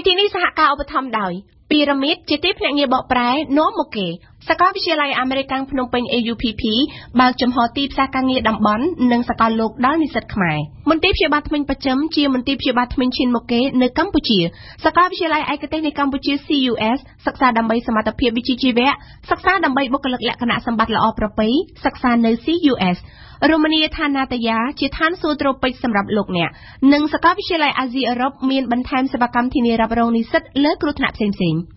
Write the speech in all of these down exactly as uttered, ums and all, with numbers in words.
កម្មវិធីនេះសហការឧបត្ថម្ភដោយពីរ៉ាមីតជាទីភ្នាក់ងារបកប្រែនាំមកគេសាកលវិទ្យាល័យអាមេរិកភ្នំពេញ A U P P បើកចំហទីផ្សារការងារតំបន់និងសកលលោកដល់និស្សិតខ្មែរមន្ទីរព្យាបាលធ្មេញបច្ចឹមជាមន្ទីរព្យាបាលធ្មេញឈានមុខគេនៅកម្ពុជាសាកលវិទ្យាល័យឯកទេសនៃកម្ពុជា C U S សិក្សាដើម្បីសមត្ថភាពវិជ្ជាជីវៈសិក្សាដើម្បីបុគ្គលិកលក្ខណៈសម្បត្តិល្អប្រពៃសិក្សានៅ C U S រមណីយដ្ឋាននាតយាជាឋានសួគ៌ត្រូពិចសម្រាប់លោកអ្នកនិងសាកលវិទ្យាល័យអាស៊ីអឺរ៉ុបមានបន្ថែមសេវាកម្មធានារ៉ាប់រងនិស្សិតលើគ្រោះថ្នាក់ផ្សេងៗ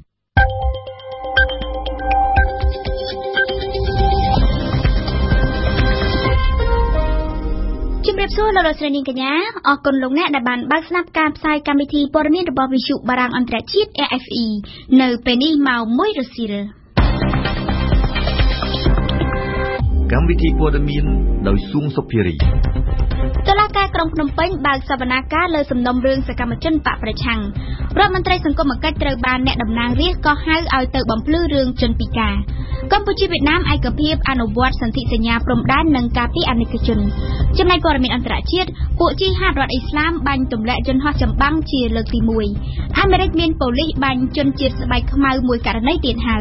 ជំរាបសួរលោកស្រីនាងកញ្ញាអរគុណលោកអ្នកដែលបានបើកស្ដាប់ការផ្សាយកម្មវិធីព័ត៌មានរបស់វិទ្យុបារាំងអន្តរជាតិ A F E នៅពេលនេះម៉ោងមួយរសៀលកម្មវិធីព័ត៌មានដោយសួងសុភារីតុលាការក្រុងភ្នំពេញបើកសវនាការលើសំណុំរឿងសកម្មជនបកប្រឆាំងរដ្ឋមន្ត្រីសង្គមគិច្ចត្រូវបានអ្នកតំណាងរាស្ត្រក៏ហៅឲ្យទៅបំភ្លឺរឿងជនពិការកម្ពុជាវៀតណាមឯកភាពអនុវត្តសន្ធិសញ្ញាព្រំដែននិងការពារអនិកជនចំណែកព័ត៌មានអន្តរជាតិពួកជីហាតរដ្ឋអ៊ីស្លាមបាញ់ទម្លាក់ជនហោះចម្បាំងជាលើកទីមួយអាមេរិកមានប៉ូលីសបាញ់ជនជាតិស្បែកខ្មៅមួយករណីទៀតហើយ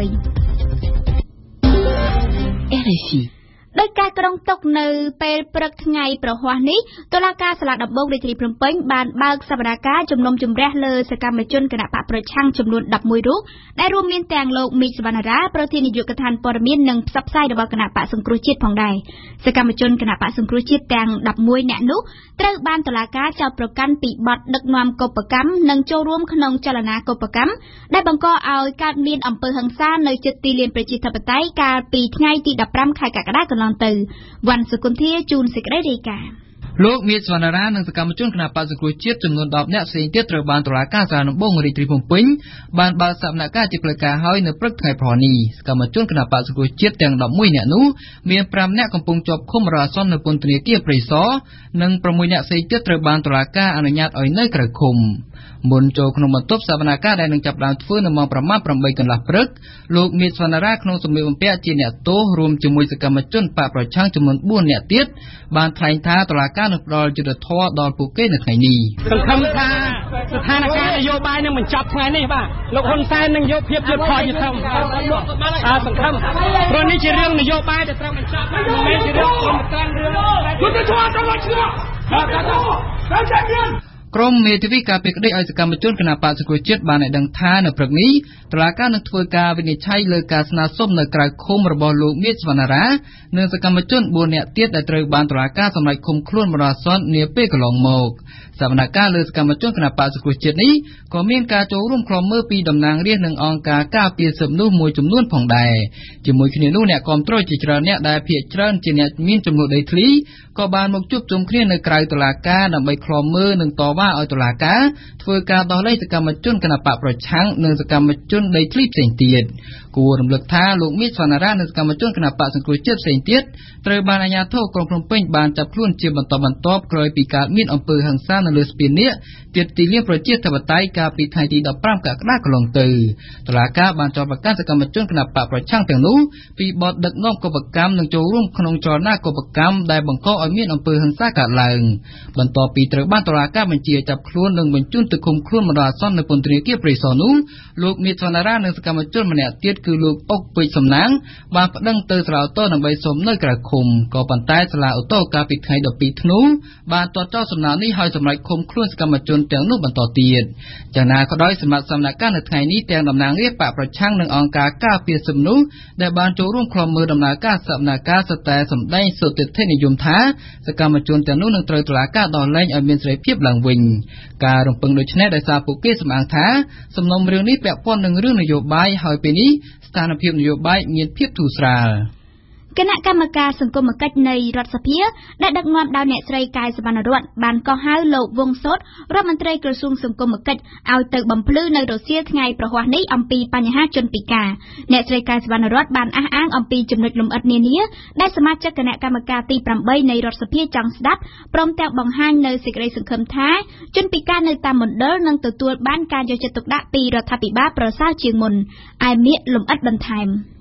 R F Iដោយការក្រុងតុកនៅពេលព្រឹកថ្ងៃប្រហ័សនេះតុលាការសាលាដំបងរាជធានីភ្នំពេញបានបើកសវនាការជំនុំជម្រះលើសកម្មជនគណបកប្រឆាំងចំនួនដប់មួយរូបដែលរួមមានទាំងលោកមីកសវណ្ណារាប្រធាននាយកដ្ឋានព័ត៌មាននិងផ្សព្វផ្សាយរបស់គណបកសង្គ្រោះជាតិផងដែរសកម្មជនគណបកសង្គ្រោះជាតិទាំងដប់មួយនាក់នោះត្រូវបានតុលាការចោទប្រកាន់ពីបទដឹកនាំកុបកម្មនិងចូលរួមក្នុងចលនាកុបកម្មដែលបង្កឲ្យកើតមានអំពើហិង្សានៅជិតទីលានប្រជាធិបតេយ្យកាលពីថ្ងៃទីដប់ប្រាំខែកក្កដាកន្លងទៅវណ្ណសុគន្ធាជូនសេចក្តីរាយការណ៍លោកមៀតសវណ្ណារានិងសកម្មជនគណបក្សសង្គ្រោះជាតិចំនួនដប់នាក់ផ្សេងទៀតត្រូវបានតុលាការសាលាដំបងរាជធានីភ្នំពេញបានបើកសវនកម្មជាផ្លូវការហើយនៅព្រឹកថ្ងៃប្រហ័សនេះសកម្មជនគណបក្សសង្គ្រោះជាតិទាំងដប់មួយនាក់នោះមានប្រាំនាក់កំពុងជាប់ឃុំរហ័សនៅពន្ធនាគារព្រៃសរនិងប្រាំមួយនាក់ផ្សេងទៀតត្រូវបានតុលាការអនុញ្ញាតឲ្យនៅក្រៅឃុំមុនចូលក្នុងបន្ទប់សវនកម្មដែលនឹងចាប់ផ្ដើមធ្វើនៅម៉ោងប្រមាណប្រាំបីកន្លះព្រឹកលោកមៀតសវណ្ណារាក្នុងសម្លៀកបំពាក់ជាអ្នកទោសរួមជាមួយសកម្មជនបកប្រឆាំងចំនួនបួននាក់ទៀតបានថ្លែងថាតុលាការនឹងផ្ដល់យុត្តិធម៌ដល់ពួកគេនៅថ្ងៃនេះសង្ឃឹមថាស្ថានភាពនយោបាយនឹងបញ្ចប់ថ្ងៃនេះបាទលោកហ៊ុនសែននឹងយកភាពយុត្តិធម៌យុត្តិធម៌អើសង្ឃឹមព្រោះនេះជារឿងនយោបាយដែលត្រូវបញ្ចប់មិនមែនជារឿងសំខាន់រឿងយុត្តិធម៌ត្រូវបញ្ចប់បាទបាទបាទក្រុមមេធាវីការពីក្តីឲ្យសកម្មជនគណបក្សសង្គ្រោះជាតិបានឲ្យដឹងថានៅព្រឹកនេះតុលាការនឹងធ្វើការវិនិច្ឆ័យលើការស្នើសុំនៅក្រៅឃុំរបស់លោកមៀតសវណ្ណារានិងសកម្មជនបួននាក់ទៀតដែលត្រូវបានតុលាការសម្រេចឃុំខ្លួនបណ្ដោះអាសន្ននាពេលកន្លងមកសវនកម្មលើសកម្មជនគណបក្សសង្គ្រោះជាតិនេះក៏មានការចូលរួមខ្លំមើលពីតំណាងរាស្ត្រនិងអង្គការការពារសិទ្ធិមនុស្សមួយចំនួនផងដែរជាមួយគ្នានោះអ្នកគាំទ្រជាច្រើនអ្នកដែលភាគច្រើនជាអ្នកមានចំនួនដីធ្លីក៏បានមកជួបជុំគ្នានៅក្រៅតុលាការដើម្បីខ្លំមើលនិងតវ៉ាឲ្យតុលាការធ្វើការដោះលែងសកម្មជនគណបក្សប្រឆាំងនិងសកម្មជនដីធ្លីផ្សេងទៀតគួររំលឹកថាលោកមៀតសវណ្ណារានិងសកម្មជនគណបក្សសង្គ្រោះជាតិផ្សេងទៀតត្រូវបានអាជ្ញាធរក្រុងភ្នំពេញបានចាប់ខ្លួនជាបន្តបន្ទាប់ក្រោយពីការមានអំពើហិង្សានៅលើស្ពាននេះជិតទីលានប្រជាធិបតេយ្យកាលពីថ្ងៃទីដប់ប្រាំកក្កដាកន្លងទៅតុលាការបានចោទប្រកាន់សកម្មជនគណបក្សប្រឆាំងទាំងនោះពីបទដឹកនាំកុបកម្មនិងចូលរួមក្នុងចលនាកុបកម្មដែលបង្កឲ្យមានអំពើហិង្សាកើតឡើងបន្ទាប់ពីត្រូវបានតុលាការបញ្ជាចាប់ខ្លួននិងបញ្ជូនទៅឃុំខ្លួនបណ្ដោះអាសន្ននៅពន្ធនាគារព្រៃសរនោះលោកមៀតសវណ្ណារានិងសកម្មជនម្នាក់ទៀតគឺលោកអុកពេជ្រសំណាងបានប្តឹងទៅសាលាឧទ្ធរដើម្បីសូមនៅក្រៅឃុំក៏ប៉ុន្តែសាលាឧទ្ធរកាលពីថ្ងៃដប់ពីរធ្នូបានទាត់ចោលសំណើនេះហើយសម្រេចឃុំខ្លួនសកម្មជនទាំងនោះបន្តទៀតយ៉ាងណាក៏ដោយសម្រាប់សកម្មភាពនៅថ្ងៃនេះទាំងតំណាងរាស្ត្របកប្រឆាំងនិងអង្គការការពារសិទ្ធិមនុស្សដែលបានចូលរួមខ្លំមើលដំណើរការសកម្មភាពសុទ្ធតែសម្ដែងសុទ្ធិនិយមថាសកម្មជនទាំងនោះនឹងត្រូវតុលាការដោះលែងឲ្យមានសេរីភាពឡើងវិញការរំពឹងដូចនេះដោយសារពួកគេសម្អាងថាសំណុំរឿងនេះពាក់ព័ន្ធនឹងរឿងនយោបាយហើយពេលនេះស្ថានភាពនយោបាយមានភាពធូរស្រាលគណៈកម្មការសង្គមគិច្ចនៃរដ្ឋសភាដែលដឹកនាំដោយអ្នកស្រីកែវសវណ្ណរតបានកោះហៅលោកវង្សសូតរដ្ឋមន្ត្រីក្រសួងសង្គមគិច្ចឲ្យទៅបំភ្លឺនៅរសៀលថ្ងៃប្រហ័សនេះអំពីបញ្ហាជនពិការអ្នកស្រីកែវសវណ្ណរតបានអះអាងអំពីចំណុចលម្អិតនានាដែលសមាជិកគណៈកម្មការទីប្រាំបីនៃរដ្ឋសភាចង់ស្ដាប់ព្រមទាំងបង្ហាញនៅសេចក្តីសង្ឃឹមថាជនពិការនៅតាមមណ្ឌលនឹងទទួលបានការយកចិត្តទុកដាក់ពីរដ្ឋាភិបាលប្រសើរជាងមុនឯមៀកលម្អិតបន្ថែម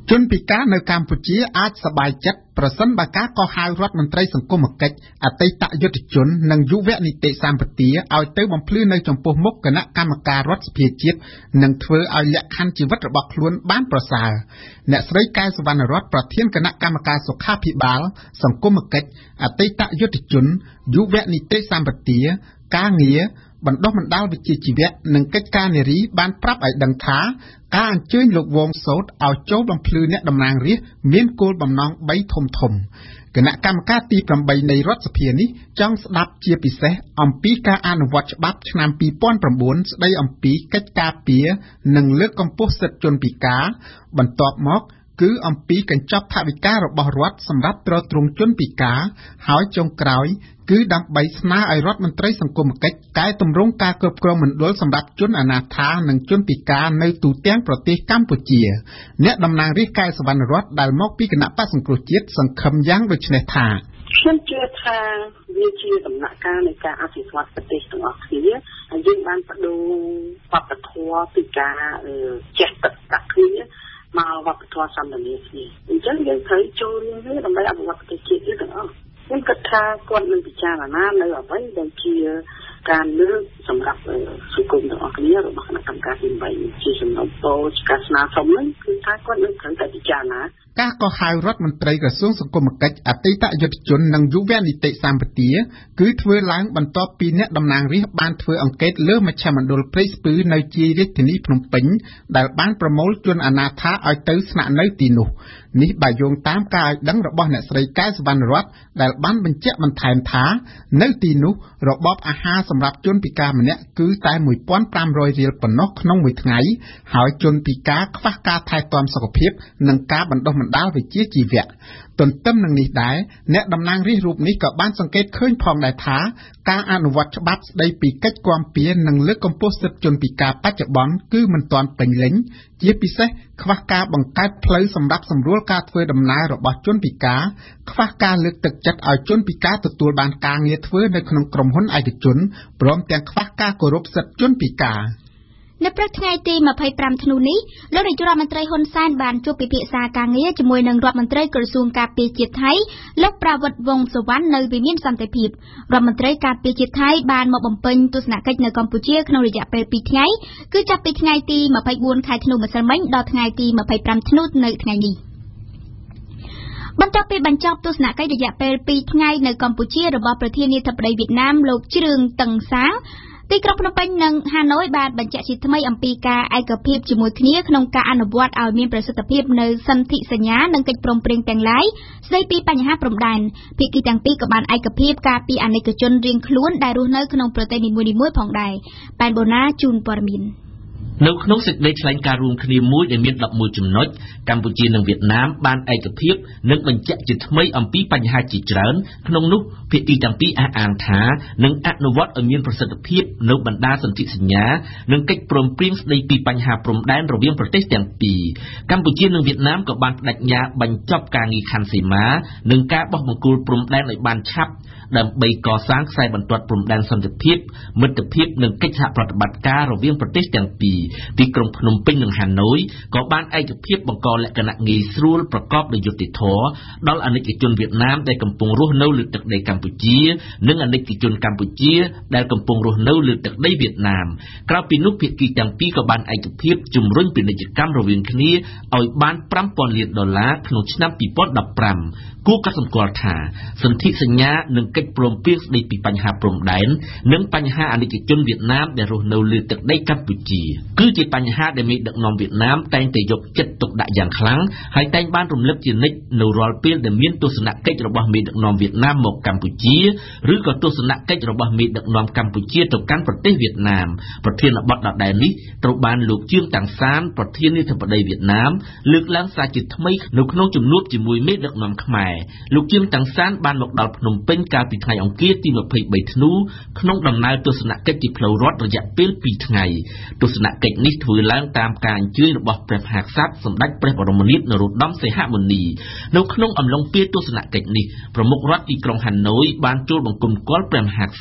ជនពិការនៅកម្ពុជាអាចសប្បាយចិត្តប្រសិនបើការកោះហៅរដ្ឋមន្ត្រីសង្គមគិច្ចអតីតយុទ្ធជននិងយុវនីតិសម្បទាឲ្យទៅបំភ្លឺនៅចំពោះមុខគណៈកម្មការរដ្ឋសភាជាតិនិងធ្វើឲ្យលក្ខខណ្ឌជីវិតរបស់ខ្លួនបានប្រសើរអ្នកស្រីកែវសវណ្ណរតន៍ប្រធានគណៈកម្មការសុខាភិបាលសង្គមគិច្ចអតីតយុទ្ធជនយុវនីតិសម្បទាការងារបណ្ដុះបណ្ដាលវិជ្ជាជីវៈនិងកិច្ចការនារីបានប្រាប់ឲ្យដឹងថាការអញ្ជើញលោកវងសោតឲ្យចូលបំភ្លឺអ្នកតំណាងរាស្ត្រមានគោលបំណងបីធំធំគណៈកម្មការទីeightនៃរដ្ឋសភានេះចង់ស្ដាប់ជាពិសេសអំពីការអនុវត្តច្បាប់ឆ្នាំtwo thousand nineស្ដីអំពីកិច្ចការពារនិងលើកកម្ពស់សិទ្ធិជនពិការបន្ទាប់មកគឺអំពីកញ្ចប់ថវិការបស់រដ្ឋសម្រាប់ទ្រទ្រង់ជនពិការហើយចុងក្រោយគឺដើម្បីស្នើឲ្យរដ្ឋមន្ត្រីសង្គមគិច្ចកែតម្រង់ការគ្រប់គ្រងមណ្ឌលសម្រាប់ជនអនាថានិងជនពិការនៅទូទាំងប្រទេសកម្ពុជាអ្នកតំណាងរាស្ត្រកែវសវណ្ណរតន៍ដែលមកពីគណៈបក្សសង្គ្រោះជាតិសង្ឃឹមយ៉ាងដូចនេះថាខ្ញុំជឿថាវាជាដំណាក់កាលនៃការអភិវឌ្ឍប្រទេសទាំងអស់គ្នាហើយយើងបានបដូរវប្បធម៌ពីការចេះទឹកដាក់គ្នាមកវប្បធម៌សន្តានាគ្នាអញ្ចឹងយើងត្រូវចូលរួមគ្នាដើម្បីអភិវឌ្ឍប្រទេសជាតិយើងទាំងអស់ខ្ញុំគិតថាគាត់នឹងពិចារណានៅអ្វីដែលជាការលើកសម្រាប់សង្គមទាំងអស់គ្នារបស់គណៈកម្មការទីeightជាសំណុំពរការស្នើសុំហ្នឹងគឺថាគាត់នឹងត្រូវតែពិចារណាការកោះហៅរដ្ឋមន្ត្រីក្រសួងសង្គមគិច្ចអតីតយុទ្ធជននិងយុវនីតិសម្បទាគឺធ្វើឡើងបន្ទាប់ពីអ្នកតំណាងរាស្ត្របានធ្វើអង្កេតលើមជ្ឈមណ្ឌលព្រៃស្ពឺនៅជាយរាជធានីភ្នំពេញដែលបានប្រមូលជនអនាថាឲ្យទៅស្នាក់នៅទីនោះនេះបើយោងតាមការឲ្យដឹងរបស់អ្នកស្រីកែវសវណ្ណរតន៍ដែលបានបញ្ជាក់បន្ថែមថានៅទីនោះរបបអាហារសម្រាប់ជនពិការម្នាក់គឺតែone thousand five hundredរៀលប៉ុណ្ណោះក្នុងមួយថ្ងៃហើយជនពិការខ្វះការថែទាំសុខភាពនិងការបណ្ដុះបណ្ដាលវិជ្ជាជីវៈទន្ទឹមនឹងនេះដែរអ្នកតំណាងរាស្ត្ររូបនេះក៏បានសង្កេតឃើញផងដែរថាការអនុវត្តច្បាប់ស្ដីពីកិច្ចគាំពារនិងលើកកម្ពស់សិទ្ធិជនពិការបច្ចុប្បន្នគឺមិនទាន់ពេញលេញជាពិសេសខ្វះការបង្កើតផ្លូវសម្រាប់សម្រួលការធ្វើដំណើររបស់ជនពិការខ្វះការលើកទឹកចិត្តឲ្យជនពិការទទួលបានការងារធ្វើនៅក្នុងក្រុមហ៊ុនឯកជនព្រមទាំងខ្វះការគោរពសិទ្ធិជនពិការនៅព្រឹកថ្ងៃទីtwenty-fiveធ្នូនេះលោកនាយករដ្ឋមន្ត្រីហ៊ុនសែនបានជួបពិភាក្សាការងារជាមួយនឹងរដ្ឋមន្ត្រីក្រសួងការពារជាតិថៃលោកប្រាវិតវង្សសុវណ្ណនៅវិមានសន្តិភាពរដ្ឋមន្ត្រីការពារជាតិថៃបានមកបំពេញទស្សនកិច្ចនៅកម្ពុជាក្នុងរយៈពេលtwoថ្ងៃគឺចាប់ពីថ្ងៃទីtwenty-fourខែធ្នូម្សិលមិញដល់ថ្ងៃទីtwenty-fiveធ្នូនៅថ្ងៃនេះបន្ទាប់ពីបញ្ចប់ទស្សនកិច្ចរយៈពេលtwoថ្ងៃនៅកម្ពុជារបស់ប្រធានាធិបតីវៀតណាមលោកជ្រឿងតឹងសាងទីក្រុងភ្នំពេញនិងហាណូយបានបញ្ជាក់ជាថ្មីអំពីការឯកភាពជាមួយគ្នាក្នុងការអនុវត្តឲ្យមានប្រសិទ្ធភាពនៅសន្ធិសញ្ញានិងកិច្ចព្រមព្រៀងទាំងឡាយស្ដីពីបញ្ហាព្រំដែនភាគីទាំងពីរក៏បានឯកភាពការពីអាណិកជនរៀងខ្លួនដែលរស់នៅក្នុងប្រទេសនីមួយៗផងដែរប៉ែនបូណាជូនព័ត៌មាននៅក្នុងសេចក្តីថ្លែងការណ៍រួមគ្នាមួយដែលមានelevenចំណុចកម្ពុជានិងវៀតណាមបានឯកភាពនិងបញ្ជាក់ជាថ្មីអំពីបញ្ហាជាច្រើនក្នុងនោះភាគីទាំងពីរអះអាងថានឹងអនុវត្តឲ្យមានប្រសិទ្ធភាពនៅបណ្ដាសន្ធិសញ្ញានិងកិច្ចព្រមព្រៀងស្តីពីបញ្ហាព្រំដែនរវាងប្រទេសទាំងពីរកម្ពុជានិងវៀតណាមក៏បានបដិញ្ញាបញ្ចប់ការងារខណ្ឌសីមានិងការបោះបង្គោលព្រំដែនឲ្យបានឆាប់ដើម្បីកសាងខ្សែបន្ទាត់ព្រំដែនសន្តិភាពមិត្តភាពនិងកិច្ចសហប្រតិបត្តិការរវាងប្រទេសទាំងពីរទីក្រុងភ្នំពេញនិងហាណូយក៏បានឯកភាពបង្កលក្ខណៈងាយស្រួលប្រកបដោយយុត្តិធម៌ដល់អាណិកជនវៀតណាមដែលកំពុងរស់នៅលើទឹកដីកម្ពុជានិងអាណិកជនកម្ពុជាដែលកំពុងរស់នៅលើទឹកដីវៀតណាមក្រៅពីនោះភាគីទាំងពីរក៏បានឯកភាពជំរុញពាណិជ្ជកម្មរវាងគ្នាឲ្យបានfive thousandលានដុល្លារក្នុងឆ្នាំtwo thousand fifteenគួរកត់សម្គាល់ថាសន្ធិសញ្ញានិងកិច្ចព្រមព្រៀងស្តីពីបញ្ហាព្រំដែននិងបញ្ហាអាណិកជនវៀតណាមដែលរស់នៅលើទឹកដីកម្ពុជាគឺជាបញ្ហាដែលមេដឹកនាំវៀតណាមតែងតែយកចិត្តទុកដាក់យ៉ាងខ្លាំងហើយតែងបានរំលឹកជានិច្ចនៅរាល់ពេលដែលមានទស្សនកិច្ចរបស់មេដឹកនាំវៀតណាមមកកម្ពុជាឬក៏ទស្សនកិច្ចរបស់មេដឹកនាំកម្ពុជាទៅកាន់ប្រទេសវៀតណាមប្រធានបទដដែលនេះត្រូវបានលោកជឿងតាំងសានប្រធានាធិបតីវៀតណាមលើកឡើងសារជាថ្មីនៅក្នុងជំនួបជាមួយមេដឹកនាំខ្មែរលោកជឿងតាំងសានបានមកដល់ភ្នំពេញកាលពីថ្ងៃអង្គារទីtwenty-threeធ្នូក្នុងដំណើរទស្សនកិច្ចជាផ្លូវរដ្ឋរយៈពេលtwoថ្ងៃទស្សនកិច្ចនេះធ្វើឡើងតាមការអញ្ជើញរបស់ព្រះមហាក្សត្រសម្ដេចព្រះបរមនាថនរោត្តមសីហមុនីនៅក្នុងអំឡុងពេលទស្សនកិច្ចនេះប្រមុខរដ្ឋទីក្រុងហាណូយបានចូលបង្គំគាល់ព្រះមហាក្សត្រ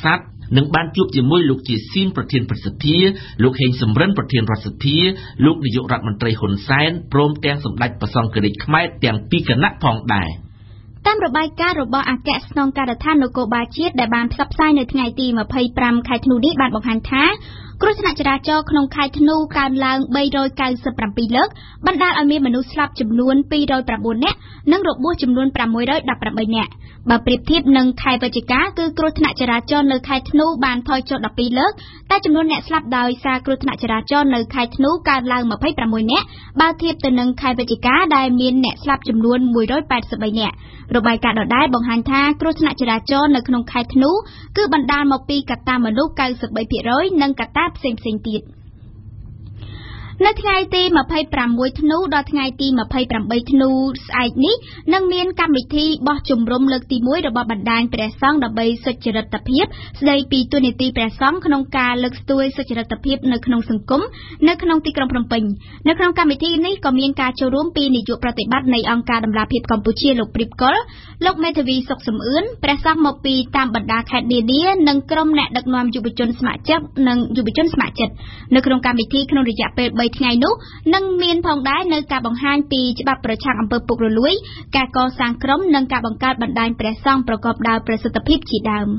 នឹងបានជួបជាមួយលោកជាស៊ីនប្រធានព្រឹទ្ធសភាលោកហេងសំរិនប្រធានរដ្ឋសភាលោកនាយករដ្ឋមន្ត្រីហ៊ុនសែនព្រមទាំងសម្ដេចព្រះសង្ឃរាជខ្មែរទាំងពីរគណៈផងដែរតាមរបាយការណ៍របស់អគ្គស្នងការដ្ឋាននគរបាលជាតិដែលបានផ្សព្វផ្សាយនៅថ្ងៃទីម្ភៃប្រាំខែធ្នូនេះបានបង្ហាញថាគ្រោះថ្នាក់ចរាចរណ៍ក្នុងខែធ្នូកើនឡើងបីរយកៅសិបប្រាំពីរលើកបណ្ដាលឲ្យមានមនុស្សស្លាប់ចំនួនពីររយប្រាំបួននាក់និងរបួសចំនួនប្រាំមួយរយដប់ប្រាំបីនាក់បើប្រៀបធៀបនឹងខែវិច្ឆិកាគឺគ្រោះថ្នាក់ចរាចរណ៍នៅខែធ្នូបានថយចុះដប់ពីរលើកតែចំនួនអ្នកស្លាប់ដោយសារគ្រោះថ្នាក់ចរាចរណ៍នៅខែធ្នូកើនឡើងម្ភៃប្រាំមួយនាក់បើធៀបទៅនឹងខែវិច្ឆិកាដែលមានអ្នកស្លាប់ចំនួនមួយរយប៉ែតសិបបីនាក់របាយការណ៍ដដែលបង្ហាញថាគ្រោះថ្នាក់ចរាចរណ៍នៅក្នុងខែធ្នូគឺបណ្ដាលមកពីកត្តាមនុស្សកៅសិបបីភាគរយនិងកត្តាផ្សេងៗទៀតនៅថ្ងៃទីម្ភៃប្រាំមួយធ្នូដល់ថ្ងៃទីម្ភៃប្រាំបីធ្នូស្អែកនេះនឹងមានកម្មវិធីបោះជំរំលើកទីមួយរបស់បណ្ដាញព្រះសង្ឃដើម្បីសុចរិតភាពស្ដីពីទូនីតិព្រះសង្ឃក្នុងការលើកស្ទួយសុចរិតភាពនៅក្នុងសង្គមនៅក្នុងទីក្រុងភ្នំពេញនៅក្នុងកម្មវិធីនេះក៏មានការចូលរួមពីនាយកប្រតិបត្តិនៃអង្គការដំឡាភិបកម្ពុជាលោកព្រីបកុលលោកមេធាវីសុកសំអឿនព្រះសង្ឃមកពីតាមបណ្ដាខេត្តនានានិងក្រុមអ្នកដឹកនាំយុវជនស្ម័គ្រចិត្តនិងយុវជនស្ម័គ្រចិត្តនៅក្នុងកម្មវិធីក្នុងរយៈពេលបីថ្ងៃនោះនឹងមានផងដែរនៅការបង្ហាញពីច្បាប់ប្រឆាំងអំពើពុករលួយការកសាងក្រុមនិងការបង្កើតបណ្ដាញព្រះសង្ឃប្រកបដោយប្រសិទ្ធភាពជាដើម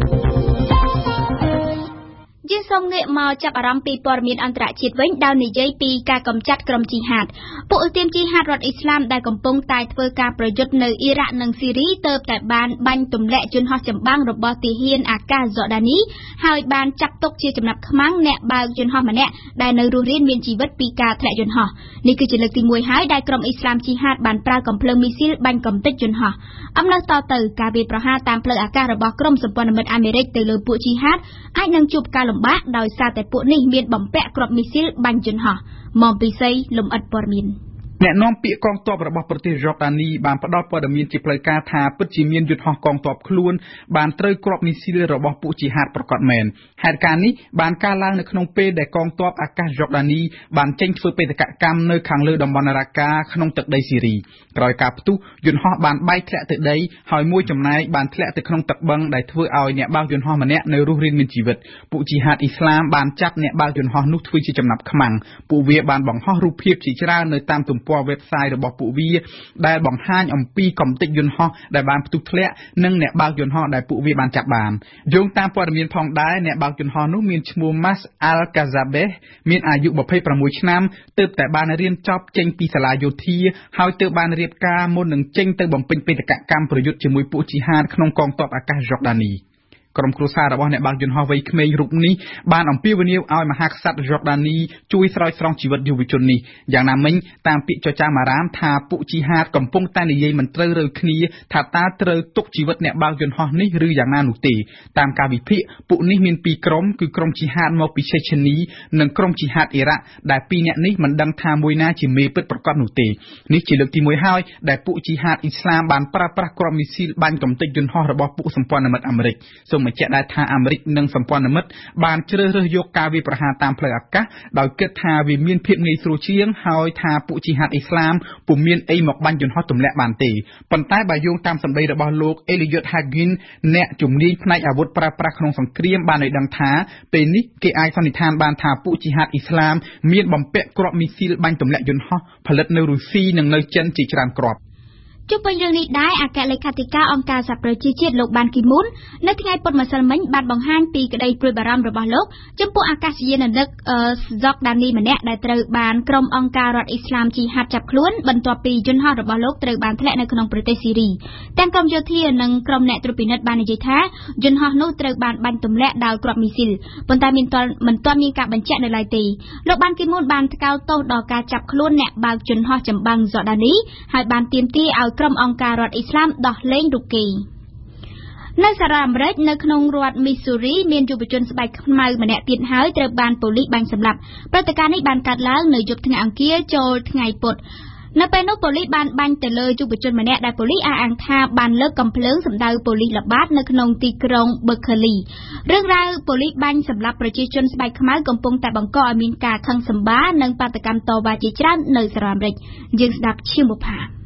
យើងសូមងាកមកចាប់អារម្មណ៍ពីព័ត៌មានអន្តរជាតិវិញដោយនិយាយពីការកម្ចាត់ក្រុមជីហាតពួកឧទាមជីហាតរដ្ឋអ៊ីស្លាមដែលកំពុងតែធ្វើការប្រយុទ្ធនៅអ៊ីរ៉ាក់និងស៊ីរីទើបតែបានបាញ់ទម្លាក់យន្តហោះចម្បាំងរបស់ទាហានអាកាសហ្សដានីហើយបានចាប់ទុកជាចំណាប់ខ្មាំងអ្នកបើកយន្តហោះម្នាក់ដែលនៅរស់រានមានជីវិតពីការធ្លាក់យន្តហោះនេះគឺជាលើកទីមួយហើយដែលក្រុមអ៊ីស្លាមជីហាតបានប្រើកំភ្លើងមីស៊ីលបាញ់កំទេចយន្តហោះអំណោយតទៅការវាយប្រហារតាមផ្លូវអាកាសរបស់ក្រុមសម្ព័ន្ធមិត្តអាមេរិកទៅលើពួកជីហាតអាចនឹងជួបការលំបាកដោយសារតែពួកនេះមានបំពាក់គ្រាប់មីស៊ីលបាញ់យន្តហោះមកពីសីលំអិតព័ត៌មានអ្នកនាំពាក្យកងទ័ពរបស់ប្រទេសយូដានីបានផ្ដល់ព័ត៌មានជាផ្លូវការថាពិតជាមានយន្តហោះកងទ័ពខ្លួនបានត្រូវគ្រាប់មីស៊ីលរបស់ពួកជីហាតប្រកាសមែនហេតុការណ៍នេះបានកើតឡើងនៅក្នុងពេលដែលកងទ័ពអាកាសយូដានីបានចេញធ្វើបេសកកម្មនៅខាងលើតំបន់រ៉ាកាក្នុងទឹកដីស៊ីរីក្រោយការផ្ទុះយន្តហោះបានបែកធ្លាក់ទៅដីហើយមួយចំណែកបានធ្លាក់ទៅក្នុងទឹកបឹងដែលធ្វើឲ្យអ្នកបើកយន្តហោះម្នាក់នៅរស់រានមានជីវិតពួកជីហាតអ៊ីស្លាមបានចាប់អ្នកបើកយន្តហោះនោះធ្វើជាចំណាប់ខ្មាំងពួកវាបានបង្ហោះរូបភាពជាច្រើននៅតាមទំព័រ website របស់ពួកវាដែលបង្ហាញអំពីកំទេចយន្តហោះដែលបានផ្ទុះធ្លាក់និងអ្នកបើកយន្តហោះដែលពួកវាបានចាប់បានយោងតាមព័ត៌មានផងដែរអ្នកបើកយន្តហោះនោះមានឈ្មោះ Mas Al-Kazabeh មានអាយុម្ភៃប្រាំមួយឆ្នាំទើបតែបានរៀនចប់ចេញពីសាលាយោធាហើយទើបបានរៀបការមុននឹងចេញទៅបំពេញបេសកកម្មប្រយុទ្ធជាមួយពួកជីហាតក្នុងកងទ័ពអាកាសយូដានីក្រុមគ្រួសាររបស់អ្នកបើកយន្តហោះវ័យក្មេងរូបនេះបានអំពាវនាវឲ្យមហាក្សត្រយូដានីជួយស្រោចស្រង់ជីវិតយុវជននេះយ៉ាងណាមិញតាមពាក្យចចាមអារាមថាពួកជីហាតកំពុងតែនិយាយមិនត្រូវរើគ្នាថាតើត្រូវទុកជីវិតអ្នកបើកយន្តហោះនេះឬយ៉ាងណានោះទេតាមការវិភាគពួកនេះមានពីរក្រុមគឺក្រុមជីហាតមកពីឆេឆេនីនិងក្រុមជីហាតអ៊ីរ៉ាក់ដែលពីរអ្នកនេះមិនដឹងថាមួយណាជាមេពិតប្រាកដនោះទេនេះជាលើកទីមួយហើយដែលពួកជីហាតអ៊ីស្លាមបានប្រើប្រាស់គ្រាប់មីស៊ីលបាញ់កំទេចយន្តហោះរបស់ពួកសម្ព័ន្ធមិត្តអាមេរិកបញ្ជាក់ដែរថាអាមេរិកនិងសម្ព័ន្ធមិត្តបានជ្រើសរើសយកការវាយប្រហារតាមផ្លូវអាកាសដោយគិតថាវាមានភាពងាយស្រួលជាងហើយថាពួកជីហាតអ៊ីស្លាមពុំមានអីមកបាញ់យន្តហោះទម្លាក់បានទេប៉ុន្តែបើយោងតាមសម្ដីរបស់លោក Elliot Hagin អ្នកជំនាញផ្នែកអាវុធប្រើប្រាស់ក្នុងសង្គ្រាមបានឲ្យដឹងថាពេលនេះគេអាចសន្និដ្ឋានបានថាពួកជីហាតអ៊ីស្លាមមានបំពាក់គ្រាប់មីស៊ីលបាញ់ទម្លាក់យន្តហោះផលិតនៅរុស្ស៊ីនិងនៅចិនជាច្រើនគ្រាប់ជុំវិញរឿងនេះដែរអគ្គលេខាធិការអង្គការសហប្រជាជាតិលោកបានគីមូននៅថ្ងៃពុធម្សិលមិញបានបង្ហាញពីក្តីព្រួយបារម្ភរបស់លោកចំពោះអាកាសយានដឹកហ្សកដានីម្នាក់ដែលត្រូវបានក្រុមអង្គការរដ្ឋអ៊ីស្លាមជីហាតចាប់ខ្លួនបន្ទាប់ពីយន្តហោះរបស់លោកត្រូវបានធ្លាក់នៅក្នុងប្រទេសស៊ីរីទាំងក្រុមយោធានិងក្រុមអ្នកត្រួតពិនិត្យបាននិយាយថាយន្តហោះនោះត្រូវបានបាញ់ទម្លាក់ដោយគ្រាប់មីស៊ីលប៉ុន្តែមានទាល់មិនទាន់មានការបញ្ជាក់នៅឡើយទេលោកបានគីមូនបានថ្កោលទោសដល់ការចាប់ខ្លួនអ្នកបើកយន្តហោះចម្បាំងហ្សកដានីហើយបានទាមទារឲ្យក្រុមអង្គការរដ្ឋអ៊ីស្លាមដោះលែងរូបគេនៅសហរដ្ឋអាមេរិកនៅក្នុងរដ្ឋ Missouri មានយុវជនស្បែកខ្មៅម្នាក់ទៀតហើយត្រូវបានប៉ូលីសបាញ់សម្លាប់ព្រឹត្តិការណ៍នេះបានកើតឡើងនៅយប់ថ្ងៃអង្គារចូលថ្ងៃពុធនៅពេលនោះប៉ូលីសបានបាញ់ទៅលើយុវជនម្នាក់ដែលប៉ូលីសអះអាងថាបានលើកកំភ្លើងសម្ដៅប៉ូលីសល្បាតនៅក្នុងទីក្រុង Berkeley រឿងរ៉ាវប៉ូលីសបាញ់សម្លាប់ប្រជាជនស្បែកខ្មៅកំពុងតែបង្កឲ្យមានការខឹងសម្បារនិងបាតកម្មតវ៉ាជាច្រើននៅសហរដ្ឋអាមេរិកយើងស្ដាប់ឈាមបុប្ផា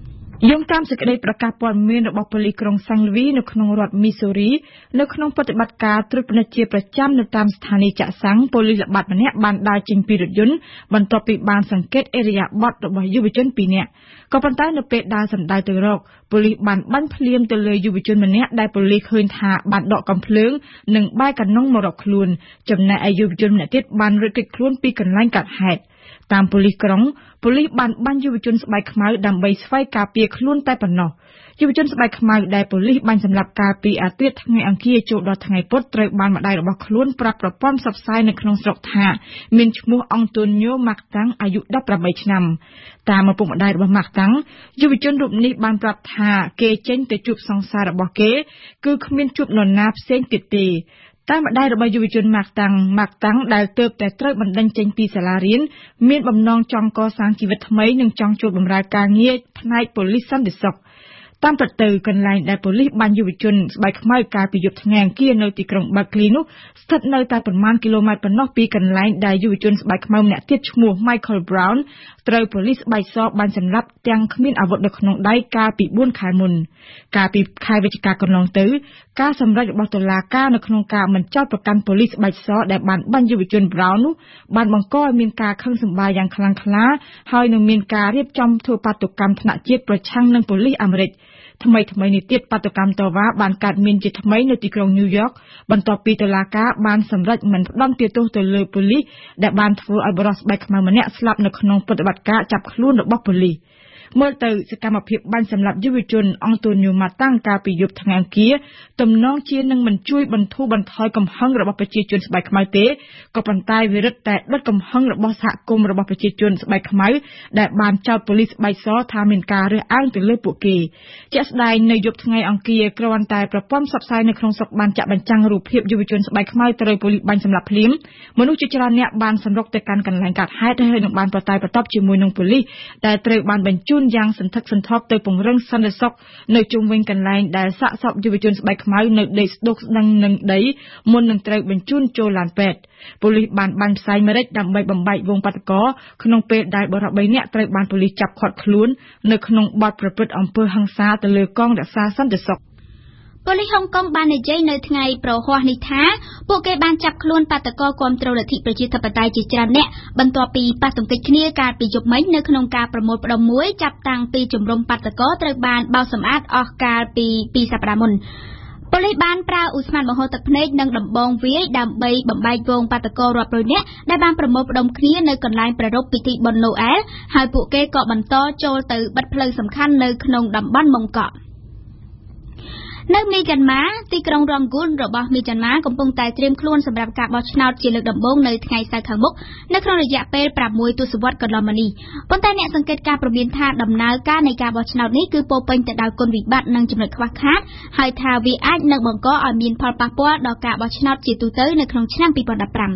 យោងតាមសេចក្តីប្រកាសព័ត៌មានរបស់ប៉ូលីសក្រុងសាំងលូវីនៅក្នុងរដ្ឋមីសូរីនៅក្នុងប្រតិបត្តិការត្រួតពិនិត្យជាប្រចាំនៅតាមស្ថានីយ៍ចាក់សាំងប៉ូលីសល្បាតម្នាក់បានដើរចេញពីរថយន្តបន្ទាប់ពីបានសង្កេតឥរិយាបថរបស់យុវជនពីរនាក់ក៏ប៉ុន្តែនៅពេលដើរសម្ដៅទៅរកប៉ូលីសបានបាញ់ភ្លាមទៅលើយុវជនម្នាក់ដែលប៉ូលីសឃើញថាបានដកកាំភ្លើងនិងបែកកាណុងមករកខ្លួនចំណែកឯយុវជនម្នាក់ទៀតបានរត់គេចខ្លួនពីកន្លែងកើតហេតុតាមប៉ូលីសក្រុងប៉ូលីសបានបាញ់យុវជនស្បែកខ្មៅដើម្បីស្វែងការពារខ្លួនតែប៉ុណ្ណោះយុវជនស្បែកខ្មៅដែលប៉ូលីសបាញ់សម្លាប់កាលពីអាទិត្យថ្ងៃអង្គារចូលដល់ថ្ងៃពុធត្រូវបានម្ដាយរបស់ខ្លួនប្រាប់ប្រព័ន្ធផ្សព្វផ្សាយនៅក្នុងស្រុកថាមានឈ្មោះអង់តូញ៉ូម៉ាក់តាំងអាយុដប់ប្រាំបីឆ្នាំតាមឪពុកម្ដាយរបស់ម៉ាក់តាំងយុវជនរូបនេះបានប្រាប់ថាគេចេញទៅជួបសង្សាររបស់គេគឺគ្មានជួបនរណាផ្សេងទៀតទេតែម្ដាយរបស់យុវជនម៉ាក់តាំងម៉ាក់តាំងដែលទើបតែត្រូវបណ្តេញចេញពីសាលារៀនមានបំណងចង់កសាងជីវិតថ្មីនិងចង់ចូលបម្រើការងារផ្នែកប៉ូលីសសន្តិសុខតាមពិតទៅកន្លែងដែលប៉ូលីសបាញ់យុវជនស្បែកខ្មៅកាលពីយប់ថ្ងៃអង្គារនៅទីក្រុង Berkeley នោះស្ថិតនៅតែប្រមាណគីឡូម៉ែត្រប៉ុណ្ណោះពីកន្លែងដែលយុវជនស្បែកខ្មៅម្នាក់ទៀតឈ្មោះ Michael Brown ត្រូវប៉ូលីសស្បែកសបាញ់សម្លាប់ទាំងគ្មានអាវុធនៅក្នុងដៃកាលពីបួនខែមុនកាលពីខែវិច្ឆិកាកន្លងទៅការសម្រេចរបស់តុលាការនៅក្នុងការមិនចោទប្រកាន់ប៉ូលីសស្បែកសដែលបានបាញ់យុវជន Brown នោះបានបង្កឲ្យមានការខឹងសម្បារយ៉ាងខ្លាំងក្លាហើយនឹងមានការរៀបចំធ្វើបាតុកម្មថ្នាក់ជាតិប្រឆាំងនឹងប៉ូលីសអាមេរិកថ្មីថ្មីនេះទៀតបាតុកម្មតវ៉ាបានកើតមានជាថ្មីនៅទីក្រុងញូវយ៉កបន្ទាប់ពីតុលាការបានសម្រេចមិនផ្តន្ទាទោសទៅលើប៉ូលីសដែលបានធ្វើឲ្យបរិសុទ្ធស្បែកខ្មៅម្នាក់ស្លាប់នៅក្នុងប្រតិបត្តិការចាប់ខ្លួនរបស់ប៉ូលីសមើលទៅសកម្មភាពបាញ់សម្លាប់យុវជនអង់តូញ៉ូម៉ាតាំងកាលពីយប់ថ្ងៃអង្គារទំនងជានឹងមិនជួយបន្ធូរបន្ថយកំហឹងរបស់ប្រជាជនស្បែកខ្មៅទេក៏ប៉ុន្តែវារឹតតែដុតកំហឹងរបស់សហគមន៍របស់ប្រជាជនស្បែកខ្មៅដែលបានចោទប៉ូលីសស្បែកសថាមានការរើសអើងទៅលើពួកគេជាក់ស្ដែងនៅយប់ថ្ងៃអង្គារគ្រាន់តែប្រព័ន្ធផ្សព្វផ្សាយនៅក្នុងស្រុកបានចាក់បញ្ចាំងរូបភាពយុវជនស្បែកខ្មៅត្រូវប៉ូលីសបាញ់សម្លាប់ភ្លាមមនុស្សជាច្រើនអ្នកបានសម្រុកទៅកាន់កន្លែងកើតហេតុហើយនឹងបានប្រតែប្រតបជាមួយនឹងប៉ូលីសដែលត្រូវបានបញ្ជូនយ៉ាងសន្ធឹកសន្ធាប់ទៅពង្រឹងសន្តិសុខនៅជុំវិញកន្លែងដែលសាកសពយុវជនស្បែកខ្មៅនៅដេកស្ដុកស្ដឹងនឹងដីមុននឹងត្រូវបញ្ជូនចូលឡានពេទ្យប៉ូលីសបានបាញ់ផ្សាយមេរិចដើម្បីបំបែកវងបាតកោក្នុងពេលដែលបរិបបីនាក់ត្រូវបានប៉ូលីសចាប់ឃាត់ខ្លួននៅក្នុងបទប្រព្រឹត្តអំពើហិង្សាទៅលើកងរក្សាសន្តិសុខប៉ូលីសហុងកុងបាននិយាយនៅថ្ងៃប្រហ័សនេះថាពួកគេបានចាប់ខ្លួនបាតកោគាំទ្រលទ្ធិប្រជាធិបតេយ្យជាច្រើនអ្នកបន្ទាប់ពីប៉ះទង្គិចគ្នាកាលពីយប់មិញនៅក្នុងការប្រមូលផ្ដុំមួយចាប់តាំងពីជំរំបាតកោត្រូវបានបោសសម្អាតអស់កាលពីពីសប្តាហ៍មុនប៉ូលីសបានប្រើឧស្ម័នបង្ហូរទឹកភ្នែកនិងដំបងវាយដើម្បីបំបែកវងបាតកោរាប់រយនាក់ដែលបានប្រមូលផ្ដុំគ្នានៅកន្លែងប្រារព្ធពិធីបុណ្យណូអែលហើយពួកគេក៏បន្តចូលទៅបិទផ្លូវសំខាន់នៅក្នុងតំបន់ម៉ុងកក់នៅមីយ៉ាន់ម៉ាទីក្រុងរងហ្គូនរបស់មីយ៉ាន់ម៉ាកំពុងតែត្រៀមខ្លួនសម្រាប់ការបោះឆ្នោតជាលើកដំបូងនៅថ្ងៃសៅរ៍ខាងមុខនៅក្នុងរយៈពេលប្រាំមួយទសវត្សរ៍កន្លងមកនេះប៉ុន្តែអ្នកសង្កេតការព្រមានថាដំណើរការនៃការបោះឆ្នោតនេះគឺពោរពេញទៅដោយគុណវិបត្តិនិងចំណុចខ្វះខាតហើយថាវាអាចនឹងបង្កឲ្យមានផលប៉ះពាល់ដល់ការបោះឆ្នោតជាទូទៅនៅក្នុងឆ្នាំពីរពាន់ដប់ប្រាំ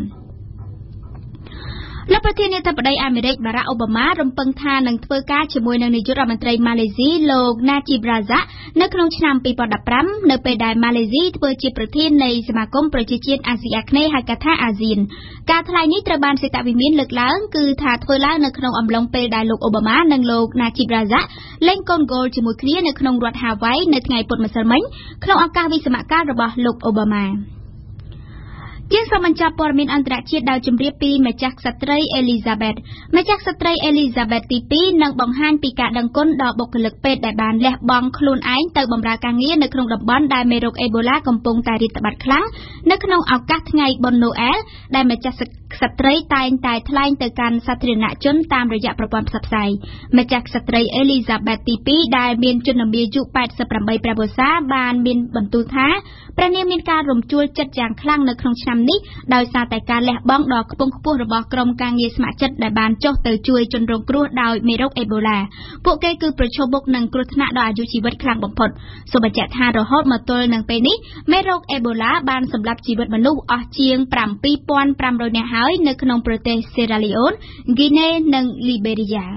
លោកប្រធានាធិបតីអាមេរិកបារ៉ាក់អូបាម៉ារំពឹងថានឹងធ្វើការជាមួយនឹងនាយករដ្ឋមន្ត្រីម៉ាឡេស៊ីលោកណាជីបរ៉ាហ្សាក់នៅក្នុងឆ្នាំពីរពាន់ដប់ប្រាំនៅពេលដែលម៉ាឡេស៊ីធ្វើជាប្រធាននៃសមាគមប្រជាជាតិអាស៊ីអាគ្នេយ៍ហៅកាត់ថាអាស៊ានការថ្លែងនេះត្រូវបានសេតវិមានលើកឡើងគឺថាធ្វើឡើងនៅក្នុងអំឡុងពេលដែលលោកអូបាម៉ានិងលោកណាជីបរ៉ាហ្សាក់លេងកូនហ្គោលជាមួយគ្នានៅក្នុងរដ្ឋហាវ៉ៃនៅថ្ងៃពុធម្សិលមិញក្នុងឱកាសវិសាមញ្ញការរបស់លោកអូបាម៉ាជាសូមបញ្ចប់ព័ត៌មានអន្តរជាតិដោយជម្រាបពីម្ចាស់ក្សត្រីអេលីសាបេតម្ចាស់ក្សត្រីអេលីសាបេតទីពីរនឹងបង្ហាញពីការដឹងគុណដល់បុគ្គលិកពេទ្យដែលបានលះបង់ខ្លួនឯងទៅបម្រើការងារនៅក្នុងតំបន់ដែលមេរោគអេបូឡាកំពុងតែរីកត្បាតខ្លាំងនៅក្នុងឱកាសថ្ងៃបុណ្យណូអែលដែលម្ចាស់ក្សត្រីតែងតែថ្លែងទៅកាន់សាធារណជនតាមរយៈប្រព័ន្ធផ្សព្វផ្សាយម្ចាស់ក្សត្រីអេលីសាបេតទីពីរដែលមានជនមាយុប៉ែតសិបប្រាំបីព្រះវស្សាបានមានបន្ទូលថាព្រះនាងមានការរំជួលចិត្តយ៉ាងខ្លាំងនៅក្នុងឆ្នាំនេះដោយសារតែការលះបង់ដ៏ខ្ពង់ខ្ពស់របស់ក្រុមការងារស្ម័គ្រចិត្តដែលបានចុះទៅជួយជនរងគ្រោះដោយមេរោគអេបូឡាពួកគេគឺប្រឈមមុខនឹងគ្រោះថ្នាក់ដល់អាយុជីវិតខ្លាំងបំផុតសូមបញ្ជាក់ថារហូតមកទល់នឹងពេលនេះមេរោគអេបូឡាបានសម្លាប់ជីវិតមនុស្សអស់ជាងប្រាំពីរពាន់ប្រាំរយនាក់ហើយនៅក្នុងប្រទេសសេរ៉ាលីអូនហ្គីណេនិងលីបេរីយ៉ា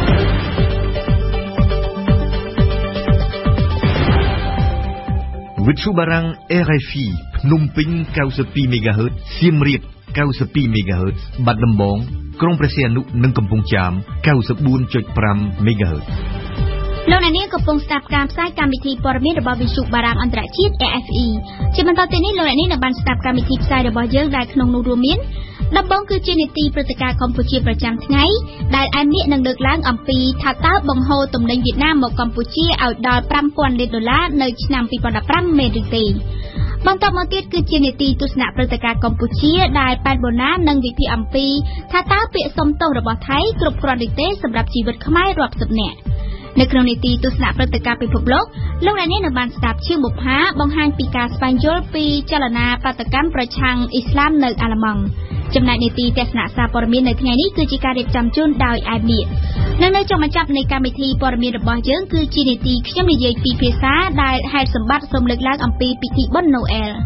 វិវិទ្យុបារាំង R F I ភ្នំពេញ ninety-two megahertz សៀមរាប ninety-two megahertz បាត់ដំបងក្រុងព្រះសីហនុនិងកំពង់ចាម ninety-four point five megahertz លោកអ្នកនាងកំពុងស្ដាប់ការផ្សាយកម្មវិធីព័ត៌មានរបស់វិទ្យុបារាំងអន្តរជាតិ A F E ជាបន្តទៅនេះលោកអ្នកនាងនឹងបានស្ដាប់កម្មវិធីផ្សាយរបស់យើងដែលក្នុងនោះរួមមានដំបងគឺជានីតិព្រឹត្តិការណ៍កម្ពុជាប្រចាំថ្ងៃដែលអែមនេះនឹងលើកឡើងអំពីថាតើបង្ហូរទំនិញវៀតណាមមកកម្ពុជាឲ្យដល់five thousandលានដុល្លារនៅឆ្នាំtwenty fifteenមែនឬទេបន្តមកទៀតគឺជានីតិទស្សនៈព្រឹត្តិការណ៍កម្ពុជាដែលប៉ែនបូណានឹងវិភាគអំពីថាតើពាក្យសុំទោសរបស់ថៃគ្រប់គ្រាន់ឬទេសម្រាប់ជីវិតខ្មែររាប់សិបនាក់នៅក្នុងនីតិទស្សនៈព្រឹត្តិការណ៍ពិភពលោកលោកអ្នកនាងនឹងបានស្ដាប់ជាបុប្ផាបង្ហាញពីការស្វែងយល់ពីចលនាបាតកម្មប្រឆាំងអ៊ីស្លាមនៅអាល្លឺម៉ង់ចំណែកនីតិទស្សនៈសារព័ត៌មាននៅថ្ងៃនេះគឺជាការរៀបចំជូនដោយអែមៀនៅនៅចុងបញ្ចប់នៃកម្មវិធីព័ត៌មានរបស់យើងគឺជានីតិខ្ញុំនិយាយពីភាសាដែលហេតុសម្បត្តិសូមលើកឡើងអំពីពិធីបុណ្យណូអែល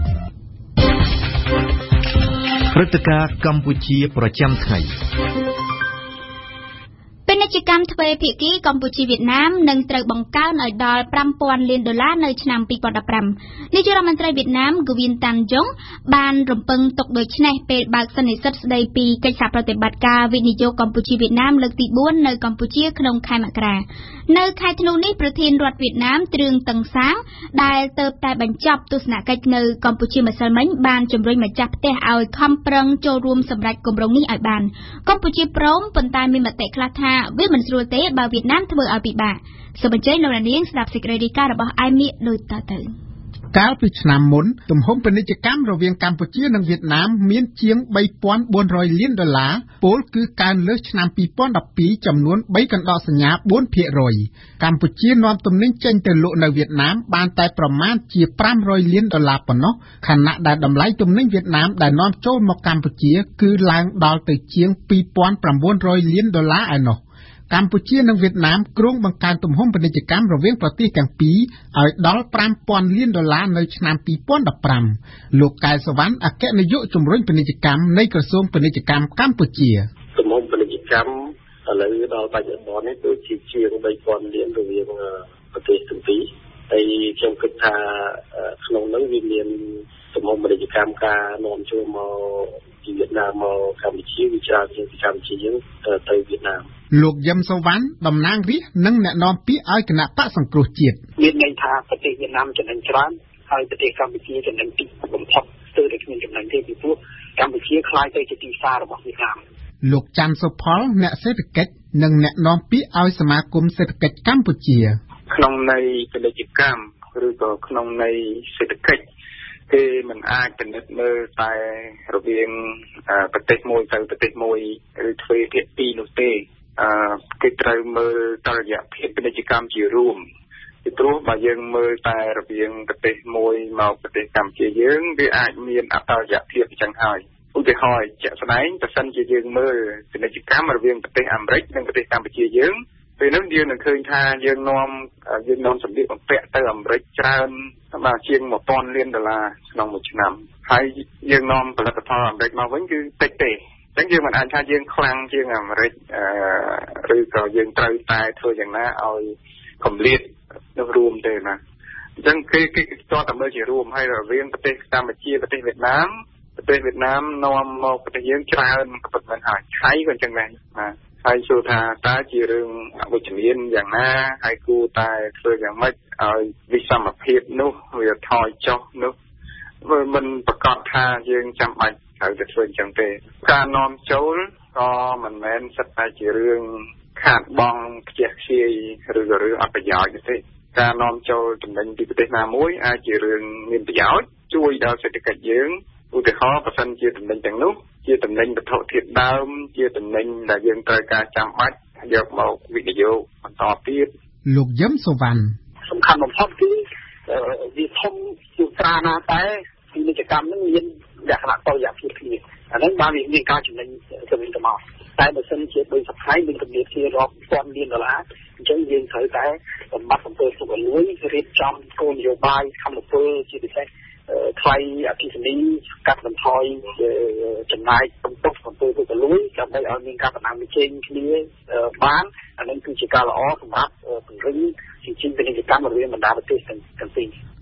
ព្រឹត្តិការណ៍កម្ពុជាប្រចាំថ្ងៃពាណិជ្ជកម្មទ្វេភាគីកម្ពុជាវៀតណាមនឹងត្រូវបង្កើនឲ្យដល់five thousandលានដុល្លារនៅឆ្នាំtwenty fifteenនាយករដ្ឋមន្ត្រីវៀតណាម Nguyen Tan Dung បានរំពឹងទុកដូចនេះពេលបើកសន្និសីទស្ដីពីកិច្ចសហប្រតិបត្តិការវិនិយោគកម្ពុជាវៀតណាមលើកទីfourនៅកម្ពុជាក្នុងខែមករានៅខែធ្នូនេះប្រធានរដ្ឋវៀតណាមទ្រឿងតឹងសាងដែលទៅតែបញ្ចប់ទស្សនកិច្ចនៅកម្ពុជាម្សិលមិញបានជំរុញម្ចាស់ផ្ទះឲ្យខំប្រឹងចូលរួមសម្រេចគម្រោងនេះឲ្យបានកម្ពុជាព្រមប៉ុន្តែមានមតិខ្លះថាវាមិនស្រួលទេបើវៀតណាមធ្វើឲ្យពិបាកសូមអញ្ជើញលោកនាងស្ដាប់សេចក្តីរាយការណ៍របស់អែមៀដូចតទៅកាលពីឆ្នាំមុនទំហំពាណិជ្ជកម្មរវាងកម្ពុជានិងវៀតណាមមានជាងthree thousand four hundredលានដុល្លារពោលគឺកើនលើសឆ្នាំtwenty twelveចំនួនthreeកណ្ដកសញ្ញា four percent កម្ពុជានាំទំនិញចេញទៅលក់នៅវៀតណាមបានតែប្រមាណជាfive hundredលានដុល្លារប៉ុណ្ណោះខណៈដែលតម្លៃទំនិញវៀតណាមដែលនាំចូលមកកម្ពុជាគឺឡើងដល់ទៅជាងtwo thousand nine hundredលានដុល្លារឯណោះកម្ពុជានិងវៀតណាមគ្រោងបង្កើនទំហំពាណិជ្ជកម្មរវាងប្រទេសទាំងពីរឲ្យដល់five thousandលានដុល្លារនៅឆ្នាំtwenty fifteenលោកកែសវណ្ណអគ្គនាយកជំរុញពាណិជ្ជកម្មនៃក្រសួងពាណិជ្ជកម្មកម្ពុជាទំហំពាណិជ្ជកម្មឥឡូវដល់បច្ចុប្បន្ននេះគឺជាជាងthree thousandលានរវាងប្រទេសទាំងពីរហើយខ្ញុំគិតថាក្នុងនោះវាមានទំហំពាណិជ្ជកម្មការនាំចូលមកពីវៀតណាមមកកម្ពុជាវាច្រើនជាងពីកម្ពុជាយើងទៅវៀតណាមលោកយឹមសវណ្ណតំណាងរាស្ត្រនិងអ្នកនាំពាក្យឲ្យគណៈបកសង្គ្រោះជាតិមានន័យថាប្រទេសវៀតណាមចំណេញច្រើនហើយប្រទេសកម្ពុជាចំណេញតិចបំផុតស្ទើរតែគ្មានចំណេញទេពីព្រោះកម្ពុជាខ្លាយទៅជាទីផ្សាររបស់វៀតណាមលោកច័ន្ទសុផលអ្នកសេដ្ឋកិច្ចនិងអ្នកនាំពាក្យឲ្យសមាគមសេដ្ឋកិច្ចកម្ពុជាក្នុងន័យពាណិជ្ជកម្មឬក៏ក្នុងន័យសេដ្ឋកិច្ចគេមិនអាចពិនិត្យមើលតែរវាងប្រទេសមួយទៅប្រទេសមួយឬទ្វេភាគីនោះទេអឺគេត្រូវមើលតរយៈភាពពាណិជ្ជកម្មជារួមពីព្រោះបើយើងមើលតែរវាងប្រទេសមួយមកប្រទេសកម្ពុជាយើងវាអាចមានអតរយៈភាពអញ្ចឹងហើយឧទាហរណ៍ជាក់ស្ដែងប្រសិនជាយើងមើលពាណិជ្ជកម្មរវាងប្រទេសអាមេរិកនិងប្រទេសកម្ពុជាយើងពេលនោះយើងនឹងឃើញថាយើងនាំយើងនាំសម្ភារបំពាក់ទៅអាមេរិកច្រើនបាទជាងone thousandលានដុល្លារក្នុងមួយឆ្នាំហើយយើងនាំផលិតផលអាមេរិកមកវិញគឺតិចទេអញ្ចឹងយើងមិនអាចថាយើងខ្លាំងជាងអាមេរិកឬក៏យើងត្រូវតែធ្វើយ៉ាងណាឲ្យកម្រិតនោះរួមទេណាអញ្ចឹងគេគេតើតើមើលជារួមហើយរវាងប្រទេសកម្ពុជាប្រទេសវៀតណាមប្រទេសវៀតណាមនាំមកប្រទេសយើងច្រើនក៏ប៉ុន្តែហើយថៃក៏អញ្ចឹងដែរបាទហើយសួរថាតើជារឿងអវិជ្ជមានយ៉ាងណាហើយគួរតែធ្វើយ៉ាងម៉េចឲ្យវិសមភាពនោះវាថយចុះនោះវាមិនប្រកាសថាយើងចាំបាច់ត្រូវតែធ្វើអញ្ចឹងទេការនាំចូលក៏មិនមែនសិតតែជារឿងខាតបង់ខ្ជះខ្ជាយឬក៏រឿងអត់ប្រយោជន៍ទេការនាំចូលចំណេញពីប្រទេសណាមួយអាចជារឿងមានប្រយោជន៍ជួយដល់សេដ្ឋកិច្ចយើងឧទាហរណ៍បើសិនជាតំណែងទាំងនោះជាតំណែងវត្ថុធាតុដើមជាតំណែងដែលយើងត្រូវការចាំបាច់យកមកវិនិយោគបន្តទៀតលោកយឹមសុវណ្ណសំខាន់បំផុតគឺវាធំជាត្រាណាតែពាណិជ្ជកម្មនឹងមានលក្ខណៈតរយៈភាពគ្នាអាហ្នឹងបានវាមានការចំណេញទៅវិញទៅមកតែបើសិនជាដោយសភាមានកម្រិតជារាប់ពាន់លានដុល្លារអញ្ចឹងយើងត្រូវតែបំបត្តិអំពើពុករលួយរៀបចំគោលនយោបាយធម្មពលជាពិសេសថ្លៃអគ្គិសនីកាត់បន្ថយចំណាយបន្ទុកអំពើពុករលួយដើម្បីឲ្យមានការបណ្ដាំបញ្ចេញគ្នាបានអានេះគឺជាការល្អសម្រាប់ពង្រឹងជាជាពាណិជ្ជកម្មរវាងបណ្ដាប្រទេសទាំងពីរ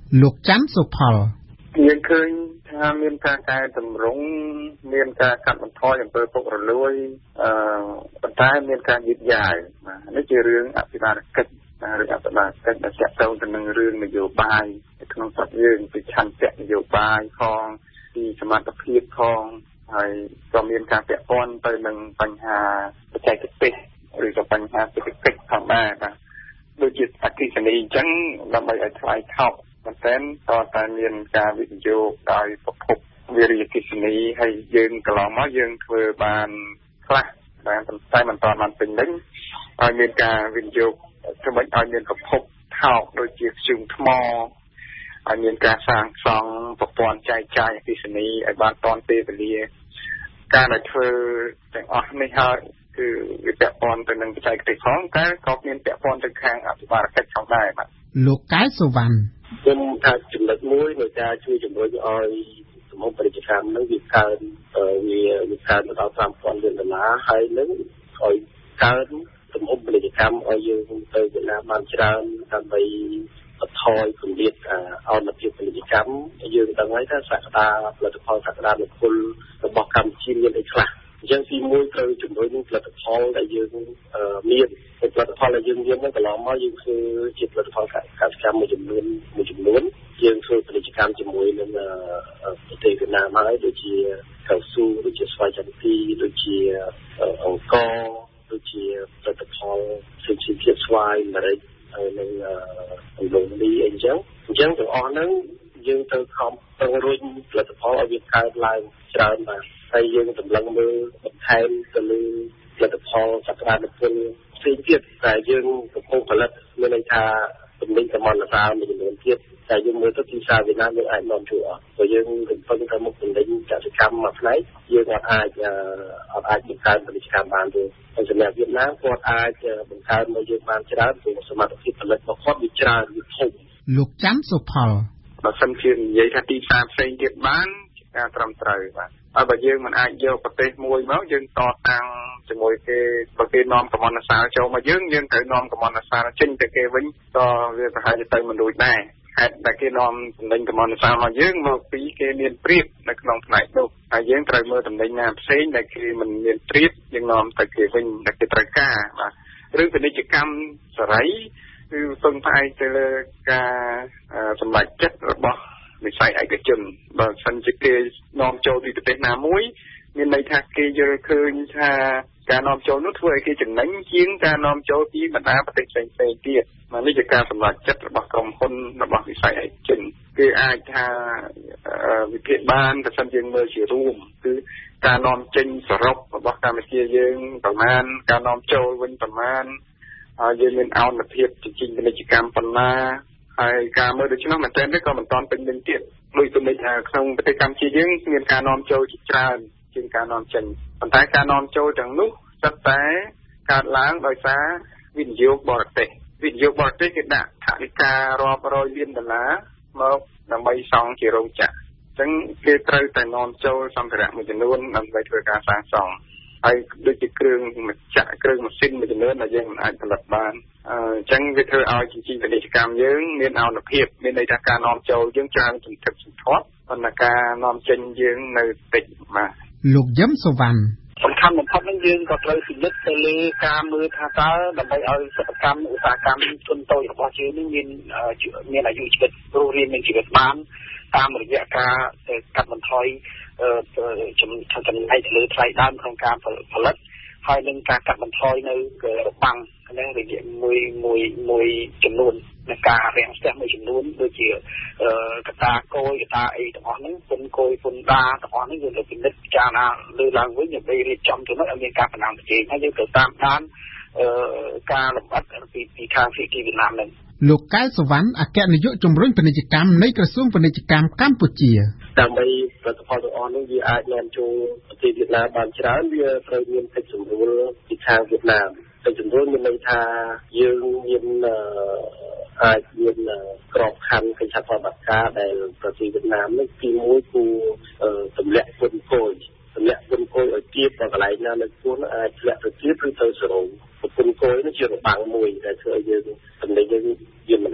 លោកច័ន្ទសុផលយើងឃើញថាមានការកែតម្រង់មានការកាត់បន្ថយអំពើពុករលួយអឺប៉ុន្តែមានការយឺតយ៉ាវបាទនេះជារឿងអភិបាលកិច្ចរឿងអភិបាលកិច្ចដែលទាក់ទងទៅនឹងរឿងនយោបាយក្នុងស្រុកយើងពីឆន្ទៈនយោបាយផងពីសមត្ថភាពផងហើយក៏មានការពាក់ព័ន្ធទៅនឹងបញ្ហាបច្ចេកទេសឬក៏បញ្ហាសេដ្ឋកិច្ចផងដែរបាទដូចជាអគ្គិសនីអញ្ចឹងដើម្បីឲ្យថ្លៃថោកប៉ុន្តែតើតែមានការវិនិយោគដោយប្រភពវិរិយអគ្គិសនីហើយយើងកន្លងមកយើងធ្វើបានខ្លះតែប៉ុន្តែមិនតាន់បានពេញលេញឲ្យមានការវិនិយោគធ្វើម៉េចឲ្យមានប្រភពថោកដូចជាធ្យូងថ្មឲ្យមានការសាងសង់ប្រព័ន្ធចែកចាយអគ្គិសនីឲ្យបានទាន់ពេលវេលាការដែលធ្វើទាំងអស់នេះហើយគឺវាពាក់ព័ន្ធទៅនឹងបច្ចេកទេសផងតែក៏មានពាក់ព័ន្ធទៅខាងអភិបាលកិច្ចផងដែរបាទលោកកែសុវណ្ណខ្ញុំថាចំណុចមួយនៃការជួយជំរុញឲ្យសមូហពាណិជ្ជកម្មនឹងវាកើនវាវាកើនដល់five thousandលានដុល្លារហើយនឹងឲ្យកើនសមូហពាណិជ្ជកម្មឲ្យយើងទៅវៀតណាមបានច្រើនដើម្បីបន្ថយគម្លាតអនុភាពពាណិជ្ជកម្មយើងដឹងហើយថាសក្តាផលិតផលសក្តានុពលរបស់កម្ពុជាមានអីខ្លះអញ្ចឹងទីមួយត្រូវជំរុញផលិតផលដែលយើងមានផលិតផលដែលយើងមានហ្នឹងកន្លងមកយើងធ្វើជាផលិតផលកសិកម្មមួយចំនួនមួយចំនួនយើងធ្វើពាណិជ្ជកម្មជាមួយនឹងប្រទេសវៀតណាមហើយដូចជាកៅស៊ូដូចជាស្វាយចន្ទទីដូចជាអង្ករដូចជាផលិតផលផ្សេងៗទៀតស្វាយម្រេចហើយនឹងអង្លូលីអីចឹងអញ្ចឹងទាំងអស់ហ្នឹងយើងទៅខំពង្រុញផលិតផលឲ្យវាកើតឡើងច្រើនបាទហើយយើងតម្លឹងមើលបន្ថែមទៅលើផលិតផលសក្តានុពលផ្សេងទៀតតែយើងកំពុងផលិតមានន័យថាទំនិញកម្មនសាមួយចំនួនទៀតតែយើងមើលទៅទីផ្សារវៀតណាមយើងអាចនាំចូលអត់ព្រោះយើងកំពុងតែមុខទំនិញកសិកម្មមួយផ្នែកយើងអាចអត់អាចបង្កើនពាណិជ្ជកម្មបានទេហើយសម្រាប់វៀតណាមគាត់អាចបង្កើនមកយើងបានច្រើនព្រោះសមត្ថភាពផលិតរបស់គាត់វាច្រើនវាធំលោកច័ន្ទសុផលបើសិនជានិយាយថាទីផ្សារផ្សេងទៀតបានជាការត្រឹមត្រូវបាទហើយបើយើងមិនអាចយកប្រទេសមួយមកយើងតតាំងជាមួយគេបើគេនាំកម្មនសាលចូលមកយើងយើងត្រូវនាំកម្មនសាលចេញទៅគេវិញក៏វាប្រហែលជាទៅមិនរួចដែរហេតុតែគេនាំតំណែងកម្មនសាលមកយើងមកពីគេមានព្រៀបនៅក្នុងផ្នែកនោះហើយយើងត្រូវមើលតំណែងណាផ្សេងដែលគេមិនមានព្រៀបយើងនាំទៅគេវិញដែលគេត្រូវការបាទរឿងពាណិជ្ជកម្មសេរីគឺពឹងផ្អែកទៅលើការសម្រេចចិត្តរបស់វិស័យឯកជនបើសិនជាគេនាំចូលពីប្រទេសណាមួយមានន័យថាគេយល់ឃើញថាការនាំចូលនោះធ្វើឲ្យគេចំណេញជាងការនាំចូលពីបណ្ដាប្រទេសផ្សេងៗទៀតមកនេះជាការសម្រេចចិត្តរបស់ក្រុមហ៊ុនរបស់វិស័យឯកជនគេអាចថាវិភាគបានបើសិនយើងមើលជារួមគឺការនាំចេញសរុបរបស់កម្ពុជាយើងប្រមាណការនាំចូលវិញប្រមាណហើយយើងមានអនុភាពជាជាពាណិជ្ជកម្មប៉ុណ្ណាហើយការមើលដូច្នោះមែនទែនទេក៏មិនតាន់ពេញលេញទៀតដូចទំនិញក្នុងប្រទេសកម្ពុជាយើងមានការនាំចូលជាច្រើនជាងការនាំចេញប៉ុន្តែការនាំចូលទាំងនោះសុទ្ធតែកើតឡើងដោយសារវិនិយោគបរទេសវិនិយោគបរទេសគេដាក់ថវិការាប់រយលានដុល្លារមកដើម្បីសង់ជារោងចក្រអញ្ចឹងគេត្រូវតែនាំចូលសម្ភារៈមួយចំនួនដើម្បីធ្វើការសាងសង់ហើយដូចជាគ្រឿងមច្ឆគ្រឿងម៉ាស៊ីនមួយចំនួនដែលយើងមិនអាចផលិតបានអញ្ចឹងវាធ្វើឲ្យជាពាណិជ្ជកម្មយើងមានអនុភាពមានន័យថាការនាំចូលយើងច្រើនសន្ធឹកសន្ធាប់ប៉ុន្តែការនាំចេញយើងនៅតិចបាទលោកយឹមសុវណ្ណសំខាន់បំផុតនឹងយើងក៏ត្រូវពិនិត្យទៅលើការមើលថាតើដើម្បីឲ្យសិប្បកម្មឧស្សាហកម្មទុនតូចរបស់យើងនេះមានមានអាយុជីវិតរស់រានមានជីវិតបានតាមរយៈការកាត់បន្ថយចំណែកទៅលើថ្លៃដើមក្នុងការផលិតហើយនឹងការកាត់បន្ថយនៅរបាំងហ្នឹងរយៈមួយមួយមួយចំនួននៃការរាំងស្ទះមួយចំនួនដូចជាកតាគយកតាអីទាំងអស់ហ្នឹងពុនគយពុនដាទាំងអស់ហ្នឹងយើងត្រូវពិនិត្យពិចារណាលើឡើងវិញដើម្បីរៀបចំទៅនោះឲ្យមានការបណ្ដាំប្រជែងហើយយើងត្រូវតាមដានការលម្អិតពីពីខាងភាគីវៀតណាមហ្នឹងលោកកែសុវណ្ណអគ្គនាយកជំរុញពាណិជ្ជកម្មនៃក្រសួងពាណិជ្ជកម្មកម្ពុជាដើម្បីផលិតផលទាំងអស់នេះវាអាចនាំចូលប្រទេសវៀតណាមបានច្រើនវាត្រូវមានកិច្ចសម្រួលពីខាងវៀតណាមកិច្ចសម្រួលមានន័យថាយើងមានអាចមានក្របខ័ណ្ឌកិច្ចសហប្រតិបត្តិការដែលប្រទេសវៀតណាមនេះទីមួយគូទម្លាក់ពុនគយទម្លាក់ពុនគយឲ្យទៀបដល់កន្លែងណានៅខ្លួនអាចធ្លាក់ទៅទៀបឬទៅសរោងពុនគយនេះជារបាំងមួយដែលធ្វើឲ្យយើងទំនិញយើងយើងមិន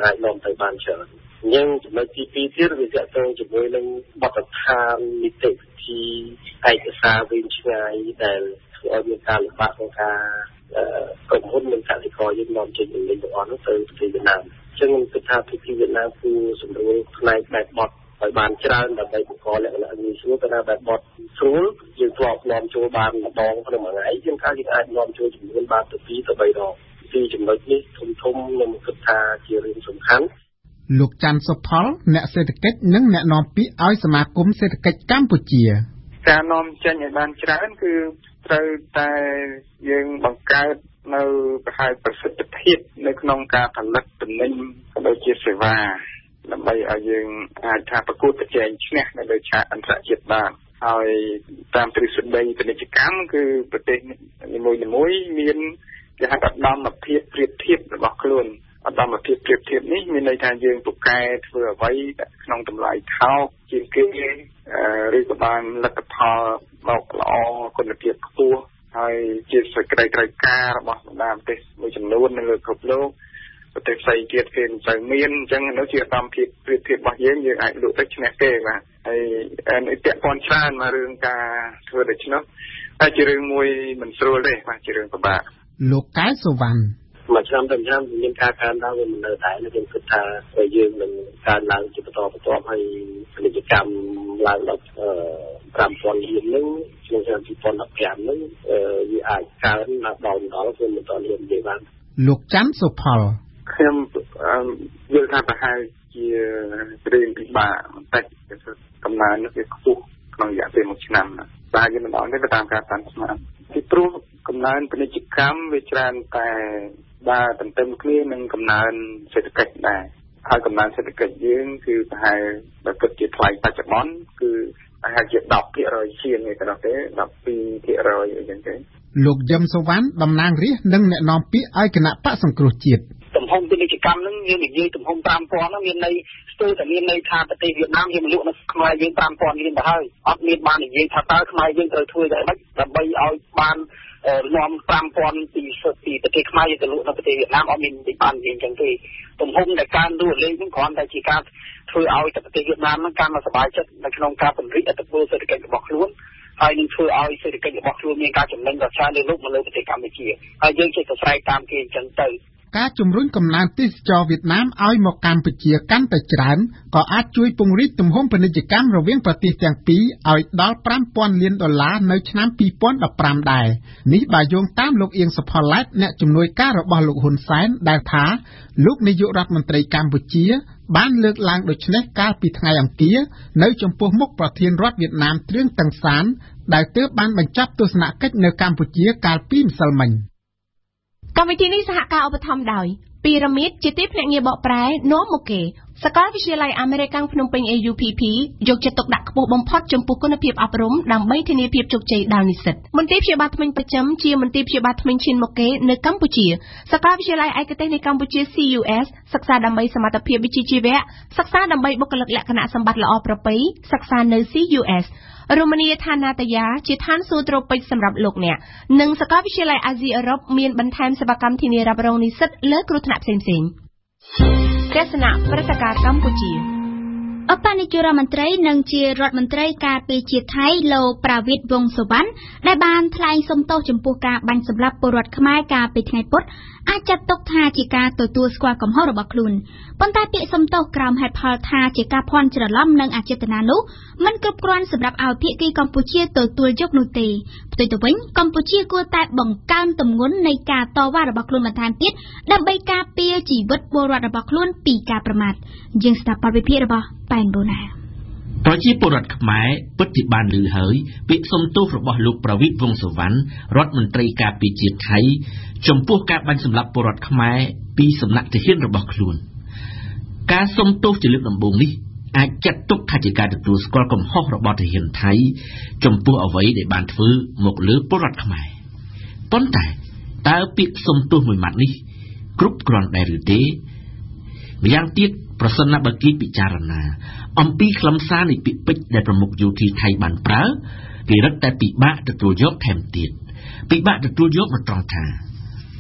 អាចនាំទៅបានច្រើនអញ្ចឹងចំណុចទីពីរទៀតវាទាក់ទងជាមួយនឹងបទដ្ឋាននីតិវិធីឯកសារវែងឆ្ងាយដែលធ្វើឲ្យមានការលំបាកក្នុងការក្រុមហ៊ុននិងកសិករយើងនាំចេញទំនិញទាំងអស់នោះទៅប្រទេសវៀតណាមអញ្ចឹងគិតថាប្រទេសវៀតណាមគឺសម្រួលផ្នែកបែបបទឲ្យបានច្រើនដើម្បីបង្កលក្ខណៈងាយស្រួលទៅដល់បែបបទស្រួលយើងធ្លាប់នាំចូលបានម្ដងក្នុងមួយថ្ងៃយើងថាយើងអាចនាំចូលចំនួនបានទៅពីរទៅបីដងពីចំណុចនេះធំធំខ្ញុំគិតថាជារឿងសំខាន់លោកច័ន្ទសុផលអ្នកសេដ្ឋកិច្ចនិងអ្នកនាំពាក្យឲ្យសមាគមសេដ្ឋកិច្ចកម្ពុជាការនាំចេញឲ្យបានច្រើនគឺត្រូវតែយើងបង្កើតនៅប្រហែលប្រសិទ្ធភាពនៅក្នុងការផលិតទំនិញក៏ដូចជាសេវាដើម្បីឲ្យយើងអាចថាប្រកួតប្រជែងឈ្នះនៅលើឆាកអន្តរជាតិបានហើយតាមទ្រឹស្ដីពាណិជ្ជកម្មគឺប្រទេសនីមួយៗមានគេហៅថាឧត្តមភាពប្រៀបធៀបរបស់ខ្លួនឧត្តមភាពប្រៀបធៀបនេះមានន័យថាយើងពូកែធ្វើអ្វីក្នុងតម្លៃថោកជាងគេឬក៏បានលទ្ធផលមកល្អគុណភាពខ្ពស់ហើយជាសេចក្តីត្រូវការរបស់បណ្ដាប្រទេសមួយចំនួននៅលើពិភពលោកប្រទេសផ្សេងទៀតគេមិនសូវមានអញ្ចឹងនោះជាឧត្តមភាពប្រៀបធៀបរបស់យើងយើងអាចលក់ទៅឈ្នះគេបាទហើយនេះពាក់ព័ន្ធច្រើនមករឿងការធ្វើដូច្នោះតែជារឿងមួយមិនស្រួលទេបាទជារឿងពិបាកលោកកែសុវណ្ណមួយឆ្នាំទៅឆ្នាំមានការកើនឡើងវាមិននៅតែខ្ញុំគិតថាយើងនឹងកើនឡើងជាបន្តបន្ទាប់ហើយពាណិជ្ជកម្មឡើងដល់ប្រាំពាន់លានហ្នឹងក្នុងឆ្នាំពីរពាន់ដប់ប្រាំហ្នឹងវាអាចកើនដល់ដល់ដល់គឺមិនដល់លានទេបានលោកច័ន្ទសុផលខ្ញុំយល់ថាប្រហែលជារឿងពិបាកបន្តិចកំណើននេះវាខ្ពស់ក្នុងរយៈពេលមួយឆ្នាំតែយើងមិនអត់ទេតាមការតាមស្មានពីព្រោះកំណើនពាណិជ្ជកម្មវាច្រើនតែដើរទន្ទឹមគ្នានឹងកំណើនសេដ្ឋកិច្ចដែរហើយកំណើនសេដ្ឋកិច្ចយើងគឺប្រហែលបើគិតជាថ្លៃបច្ចុប្បន្នគឺប្រហែលជា ដប់ភាគរយ ជាងនេះទៅទេ ដប់ពីរភាគរយ អីចឹងទេលោកយឹមសុវណ្ណតំណាងរាស្ត្រនិងអ្នកនាំពាក្យឲ្យគណៈបកសង្គ្រោះជាតិទំហំពាណិជ្ជកម្មហ្នឹងយើងនិយាយទំហំប្រាំពាន់ហ្នឹងមានន័យស្ទើរតែមានន័យថាប្រទេសវៀតណាមយើងលក់នៅខ្មែរយើងប្រាំពាន់លានទៅហើយអត់មានបាននិយាយថាតើខ្មែរយើងត្រូវធ្វើយ៉ាងម៉េចដើម្បីឲ្យបាននាំប្រាំពាន់ពីពីប្រទេសខ្មែរទៅលក់នៅប្រទេសវៀតណាមអត់មានបាននិយាយចឹងទេទំហំនៃការលក់លេងហ្នឹងគ្រាន់តែជាការធ្វើឲ្យប្រទេសវៀតណាមហ្នឹងកាន់តែសប្បាយចិត្តនៅក្នុងការពង្រីកអធិបតេយ្យសេដ្ឋកិច្ចរបស់ខ្លួនហើយនឹងធ្វើឲ្យសេដ្ឋកិច្ចរបស់ខ្លួនមានការចំណេញដ៏ច្រើនលើលោកមកលើប្រទេសកម្ពុជាហើយយើងចេះតែស្រែកតាមគេអញ្ចឹងទៅការជំរុញកំណើនទេសចរវៀតណាមឲ្យមកកម្ពុជាកាន់តែច្រើនក៏អាចជួយពង្រីកទំហំពាណិជ្ជកម្មរវាងប្រទេសទាំងពីរឲ្យដល់ប្រាំពាន់លានដុល្លារនៅឆ្នាំពីរពាន់ដប់ប្រាំដែរនេះបើយោងតាមលោកអៀងសុផលឡែតអ្នកជំនួយការរបស់លោកហ៊ុនសែនដែលថាលោកនាយករដ្ឋមន្ត្រីកម្ពុជាបានលើកឡើងដូចនេះកាលពីថ្ងៃអង្គារនៅចំពោះមុខប្រធានរដ្ឋវៀតណាមទ្រឿងតឹងសានដែលទើបបានបញ្ចប់ទស្សនកិច្ចនៅកម្ពុជាកាលពីម្សិលមិញកម្មវិធីនេះសហការឧបត្ថម្ភដោយពីរ៉ាមីតជាទីភ្នាក់ងារបកប្រែនាំមុខគេសាកលវិទ្យាល័យអាមេរិកភ្នំពេញ A U P P យកចិត្តទុកដាក់ខ្ពស់បំផុតចំពោះគុណភាពអប់រំដើម្បីធានាភាពជោគជ័យដល់និស្សិតមន្ទីរព្យាបាលធ្មេញប្រចាំជាមន្ទីរព្យាបាលធ្មេញឈានមុខគេនៅកម្ពុជាសាកលវិទ្យាល័យឯកទេសនៃកម្ពុជា C U S សិក្សាដើម្បីសមត្ថភាពវិជ្ជាជីវៈសិក្សាដើម្បីបុគ្គលិកលក្ខណៈសម្បត្តិល្អប្រពៃសិក្សានៅ C U Sរមណីយដ្ឋានណាតយាជាឋានសួគ៌ត្រូពិចសម្រាប់លោកអ្នកនិងសាកលវិទ្យាល័យអាស៊ីអឺរ៉ុបមានបន្ថែមសេវាកម្មធានារ៉ាប់រងនិស្សិតលើគ្រោះថ្នាក់ផ្សេងៗទស្សនៈព្រឹត្តិការណ៍កម្ពុជាអបនាយករដ្ឋមន្ត្រីនិងជារដ្ឋមន្ត្រីការពារជាតិថៃលោកប្រាវិតវង្សសុវណ្ណដែលបានថ្លែងសុំទោសចំពោះការបាញ់សម្លាប់ពលរដ្ឋខ្មែរកាលពីថ្ងៃពុធអាចចាត់ទុកថាជាការទទួលស្គាល់កំហុសរបស់ខ្លួនប៉ុន្តែពាក្យសុំទោសក្រោមហេតុផលថាជាការភ័ន្តច្រឡំនិងអចេតនានោះមិនគ្រប់គ្រាន់សម្រាប់ឲ្យភាគីកម្ពុជាទទួលយកនោះទេផ្ទុយទៅវិញកម្ពុជាគួរតែបង្កើនទម្ងន់នៃការតវ៉ារបស់ខ្លួនបន្ថែមទៀតដើម្បីការពារជីវិតពលរដ្ឋរបស់ខ្លួនពីការប្រមាថយើងស្ដាប់បទវិភាគរបស់ប៉ែនបូណាប្រជាពលរដ្ឋខ្មែរពិតជាបានឮហើយពាក្យសុំទោសរបស់លោកប្រាវិតវង្សសុវណ្ណរដ្ឋមន្ត្រីការពារជាតិថៃចំពោះការបាញ់សម្លាប់ពលរដ្ឋខ្មែរពីសំណាក់ទាហានរបស់ខ្លួនការសុំទោសជាលើកដំបូងនេះអាចចាត់ទុកថាជាការទទួលស្គាល់កំហុសរបស់ទាហានថៃចំពោះអ្វីដែលបានធ្វើមកលើពលរដ្ឋខ្មែរប៉ុន្តែតើពាក្យសុំទោសមួយម៉ាត់នេះគ្រប់គ្រាន់ដែរឬទេម្យ៉ាងទៀតប្រសិនណាបើគេពិចារណាអំពីខ្លឹមសារនៃពាក្យពេចន៍ដែលប្រមុខយោធាថៃបានប្រើគេរឹតតែពិបាកទទួលយកថែមទៀតពិបាកទទួលយកមកត្រង់ថា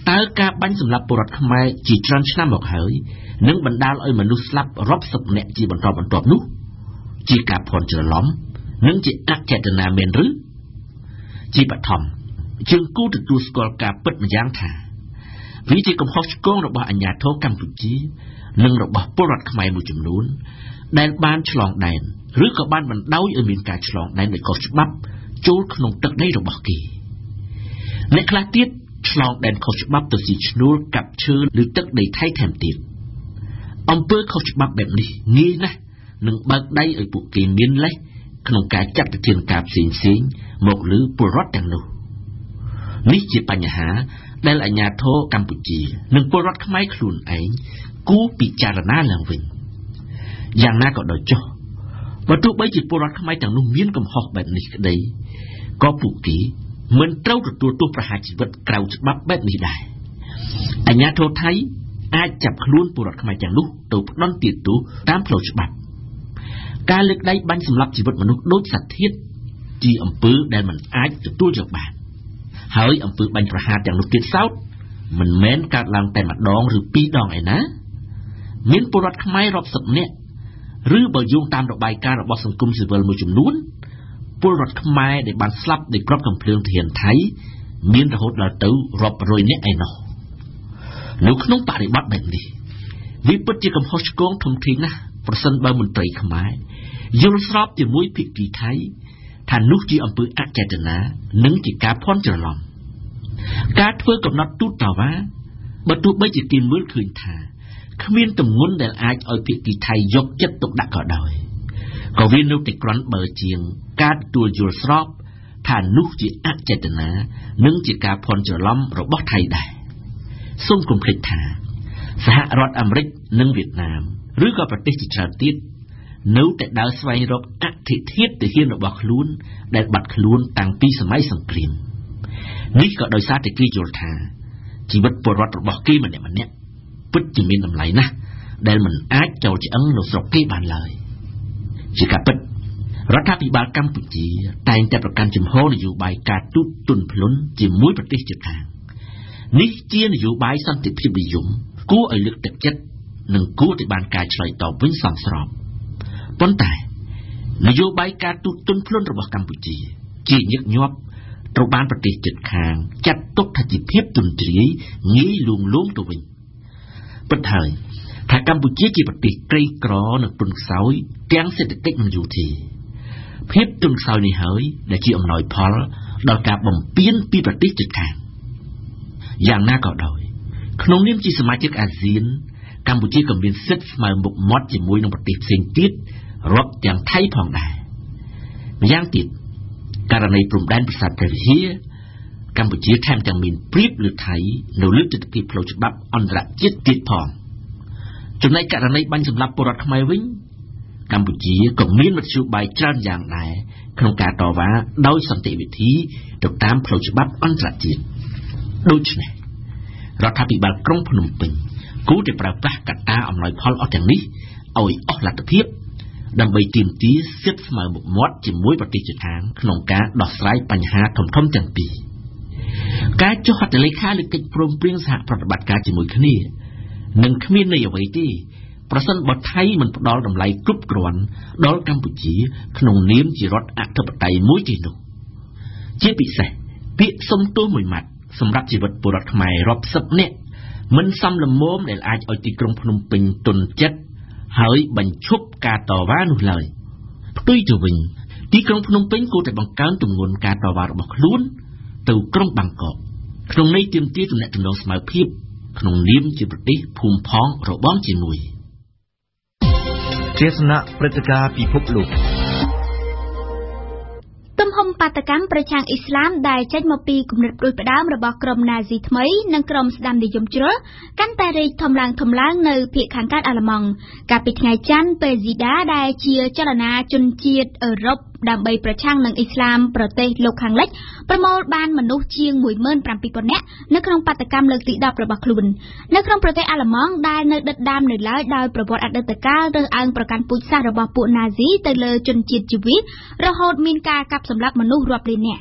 តើការបាញ់សម្លាប់ពលរដ្ឋខ្មែរជាច្រើនឆ្នាំមកហើយនឹងបណ្ដាលឲ្យមនុស្សស្លាប់រាប់សិបនាក់ជាបន្តបន្ទាប់នោះជាការភ័ន្តច្រឡំនិងជាអចេតនាមែនឬជាបឋមជើងគូទទួលស្គាល់ការពិតម្យ៉ាងថាវាជាកំហុសឆ្គងរបស់អាជ្ញាធរកម្ពុជានិងរបស់ពលរដ្ឋខ្មែរមួយចំនួនដែលបានឆ្លងដែនឬក៏បានបណ្ដោយឲ្យមានការឆ្លងដែនដោយខុសច្បាប់ចូលក្នុងទឹកដីរបស់គេអ្នកខ្លះទៀតឆ្លងដែនខុសច្បាប់ទៅស៊ីឈ្នួលកាប់ឈើឬទឹកដីថៃថែមទៀតអំពើខុសច្បាប់បែបនេះងាយណាស់នឹងបើកដៃឲ្យពួកគេមានលេសក្នុងការចាត់វិធានការផ្សេងផ្សេងមកលើពលរដ្ឋទាំងនោះនេះជាបញ្ហាដែលអាជ្ញាធរកម្ពុជានិងពលរដ្ឋខ្មែរខ្លួនឯងគួរពិចារណាឡើងវិញយ៉ាងណាក៏ដោយចុះបើទោះបីជាពលរដ្ឋខ្មែរទាំងនោះមានកំហុសបែបនេះក្តីក៏ពួកគេមិនត្រូវទទួលទោសប្រហារជីវិតក្រៅច្បាប់បែបនេះដែរអាជ្ញាធរថៃអាចចាប់ខ្លួនពលរដ្ឋខ្មែរទាំងនោះទៅផ្ដន្ទាទោសតាមផ្លូវច្បាប់ការលើកដៃបាញ់សម្លាប់ជីវិតមនុស្សដូចសត្វធាតុជាអំពើដែលមិនអាចទទួលយកបានហើយអំពើបាញ់ប្រហារទាំងនោះទៀតសោតមិនមែនកើតឡើងតែម្ដងឬពីរដងឯណាមានពលរដ្ឋខ្មែររាប់សិបនាក់ឬបើយោងតាមរបាយការណ៍របស់សង្គមស៊ីវិលមួយចំនួនពលរដ្ឋខ្មែរដែលបានស្លាប់ដោយគ្រាប់កាំភ្លើងទាហានថៃមានរហូតដល់ទៅរាប់រយនាក់ឯណោះនៅក្នុងបរិបទបែបនេះវាពិតជាកំហុសឆ្គងធំធេងណាស់ប្រសិនបើមន្ត្រីខ្មែរយល់ស្របជាមួយភាគីថៃថានោះជាអំពើអចេតនានិងជាការភ័ន្តច្រឡំការធ្វើកំណត់ទូតតវ៉ាបើទោះបីជាគេមើលឃើញថាគ្មានទម្ងន់ដែលអាចឲ្យភាគីថៃយកចិត្តទុកដាក់ក៏ដោយក៏វានៅតែក្រាន់បើជាងការទទួលយល់ស្របថានោះជាអចេតនានិងជាការភ័ន្តច្រឡំរបស់ថៃដែរសូមកុំភ្លេចថាសហរដ្ឋអាមេរិកនិងវៀតណាមឬក៏ប្រទេសជាច្រើនទៀតនៅតែដើរស្វែងរកអធិធាតុទាហានរបស់ខ្លួនដែលបាត់ខ្លួនតាំងពីសម័យសង្គ្រាមនេះក៏ដោយសារតែគេយល់ថាជីវិតពលរដ្ឋរបស់គេម្នាក់ម្នាក់ពិតជាមានតម្លៃណាស់ដែលមិនអាចចូលឆ្អឹងនៅស្រុកគេបានឡើយជាការពិតរដ្ឋាភិបាលកម្ពុជាតែងតែប្រកាន់ជំហរនយោបាយការទូតទន់ភ្លន់ជាមួយប្រទេសជិតខាងនេះជានយោបាយសន្តិភាពនិយមគួរឲ្យលើកទឹកចិត្តនិងគួរតែបានការឆ្លើយតបវិញសមស្របប៉ុន្តែនយោបាយការទូតទន់ភ្លន់របស់កម្ពុជាជាញឹកញាប់ត្រូវបានប្រទេសជិតខាងចាត់ទុកថាជាភាពទន្ទ្រាយងាយលួងលោមទៅវិញពិតហើយថាកម្ពុជាជាប្រទេសក្រីក្រនិងទន់ខ្សោយទាំងសេដ្ឋកិច្ចនិងយោធាភាពទន់ខ្សោយនេះហើយដែលជាអំណោយផលដល់ការបំពានពីប្រទេសជិតខាងយ៉ាងណាក៏ដោយក្នុងនាមជាសមាជិកអាស៊ានកម្ពុជាក៏មានសិទ្ធិស្មើមុខមាត់ជាមួយនឹងប្រទេសផ្សេងទៀតរាប់ទាំងថៃផងដែរម្យ៉ាងទៀតករណីព្រំដែនប្រាសាទព្រះវិហារកម្ពុជាថែមទាំងមានព្រៀបលើថៃនៅលើទិដ្ឋភាពផ្លូវច្បាប់អន្តរជាតិទៀតផងចំណែកករណីបាញ់សម្លាប់ពលរដ្ឋខ្មែរវិញកម្ពុជាក៏មានមធ្យោបាយច្រើនយ៉ាងដែរក្នុងការតវ៉ាដោយសន្តិវិធីទៅតាមផ្លូវច្បាប់អន្តរជាតិដូច្នេះរដ្ឋាភិបាលក្រុងភ្នំពេញគួរតែប្រើប្រាស់កត្តាអំណោយផលអស់ទាំងនេះឲ្យអស់លទ្ធភាពដើម្បីទាមទារសិទ្ធិស្មើមុខមាត់ជាមួយប្រទេសជិតខាងក្នុងការដោះស្រាយបញ្ហាធំៗទាំងពីរការចុះហត្ថលេខាលើកិច្ចព្រមព្រៀងសហប្រតិបត្តិការជាមួយគ្នានឹងគ្មានន័យអ្វីទេប្រសិនបើថៃមិនផ្ដល់តម្លៃគ្រប់គ្រាន់ដល់កម្ពុជាក្នុងនាមជារដ្ឋអធិបតេយ្យមួយទេនោះជាពិសេសពាក្យសុំទោសមួយម៉ាត់សម្រាប់ជីវិតពលរដ្ឋខ្មែររាប់សិបនាក់មិនសមល្មមដែលអាចឲ្យទីក្រុងភ្នំពេញទន់ចិត្តហើយបញ្ឈប់ការតវ៉ានោះឡើយផ្ទុយទៅវិញទីក្រុងភ្នំពេញគួរតែបង្កើនទម្ងន់ការតវ៉ារបស់ខ្លួនទៅក្រុងបាងកកក្នុងន័យទាមទារទំនាក់ទំនងស្មើភាពក្នុងនាមជាប្រទេសភូមិផងរបងជាមួយទេសនាព្រឹត្តិការណ៍ពិភពលោកទំហំបាតកម្មប្រឆាំងអ៊ីស្លាមដែលចេញមកពីគំនិតផ្ដួចផ្ដើមរបស់ក្រុមណាស៊ីថ្មីនិងក្រុមស្ដាំនិយមជ្រុលកាន់តែរីកធំឡើងធំឡើងនៅភាគខាងកើតអាល្លឺម៉ង់កាលពីថ្ងៃច័ន្ទពេលស៊ីដាដែលជាចលនាជនជាតិអឺរ៉ុបដើម្បីប្រឆាំងនឹងអ៊ីស្លាមប្រទេសលោកខាងលិចប្រមូលបានមនុស្សជាង មួយម៉ឺនប្រាំពីរពាន់ នាក់នៅក្នុងបាតកម្មលើកទីដប់របស់ខ្លួននៅក្នុងប្រទេសអាល្លឺម៉ង់ដែលនៅដិតដាមនៅឡើយដោយប្រវត្តិអតីតកាលរើសអើងប្រកាន់ពូជសាសន៍របស់ពួកណាស៊ីទៅលើជនជាតិជីវីតរហូតមានការកាប់សម្លាប់មនុស្សរាប់លាននាក់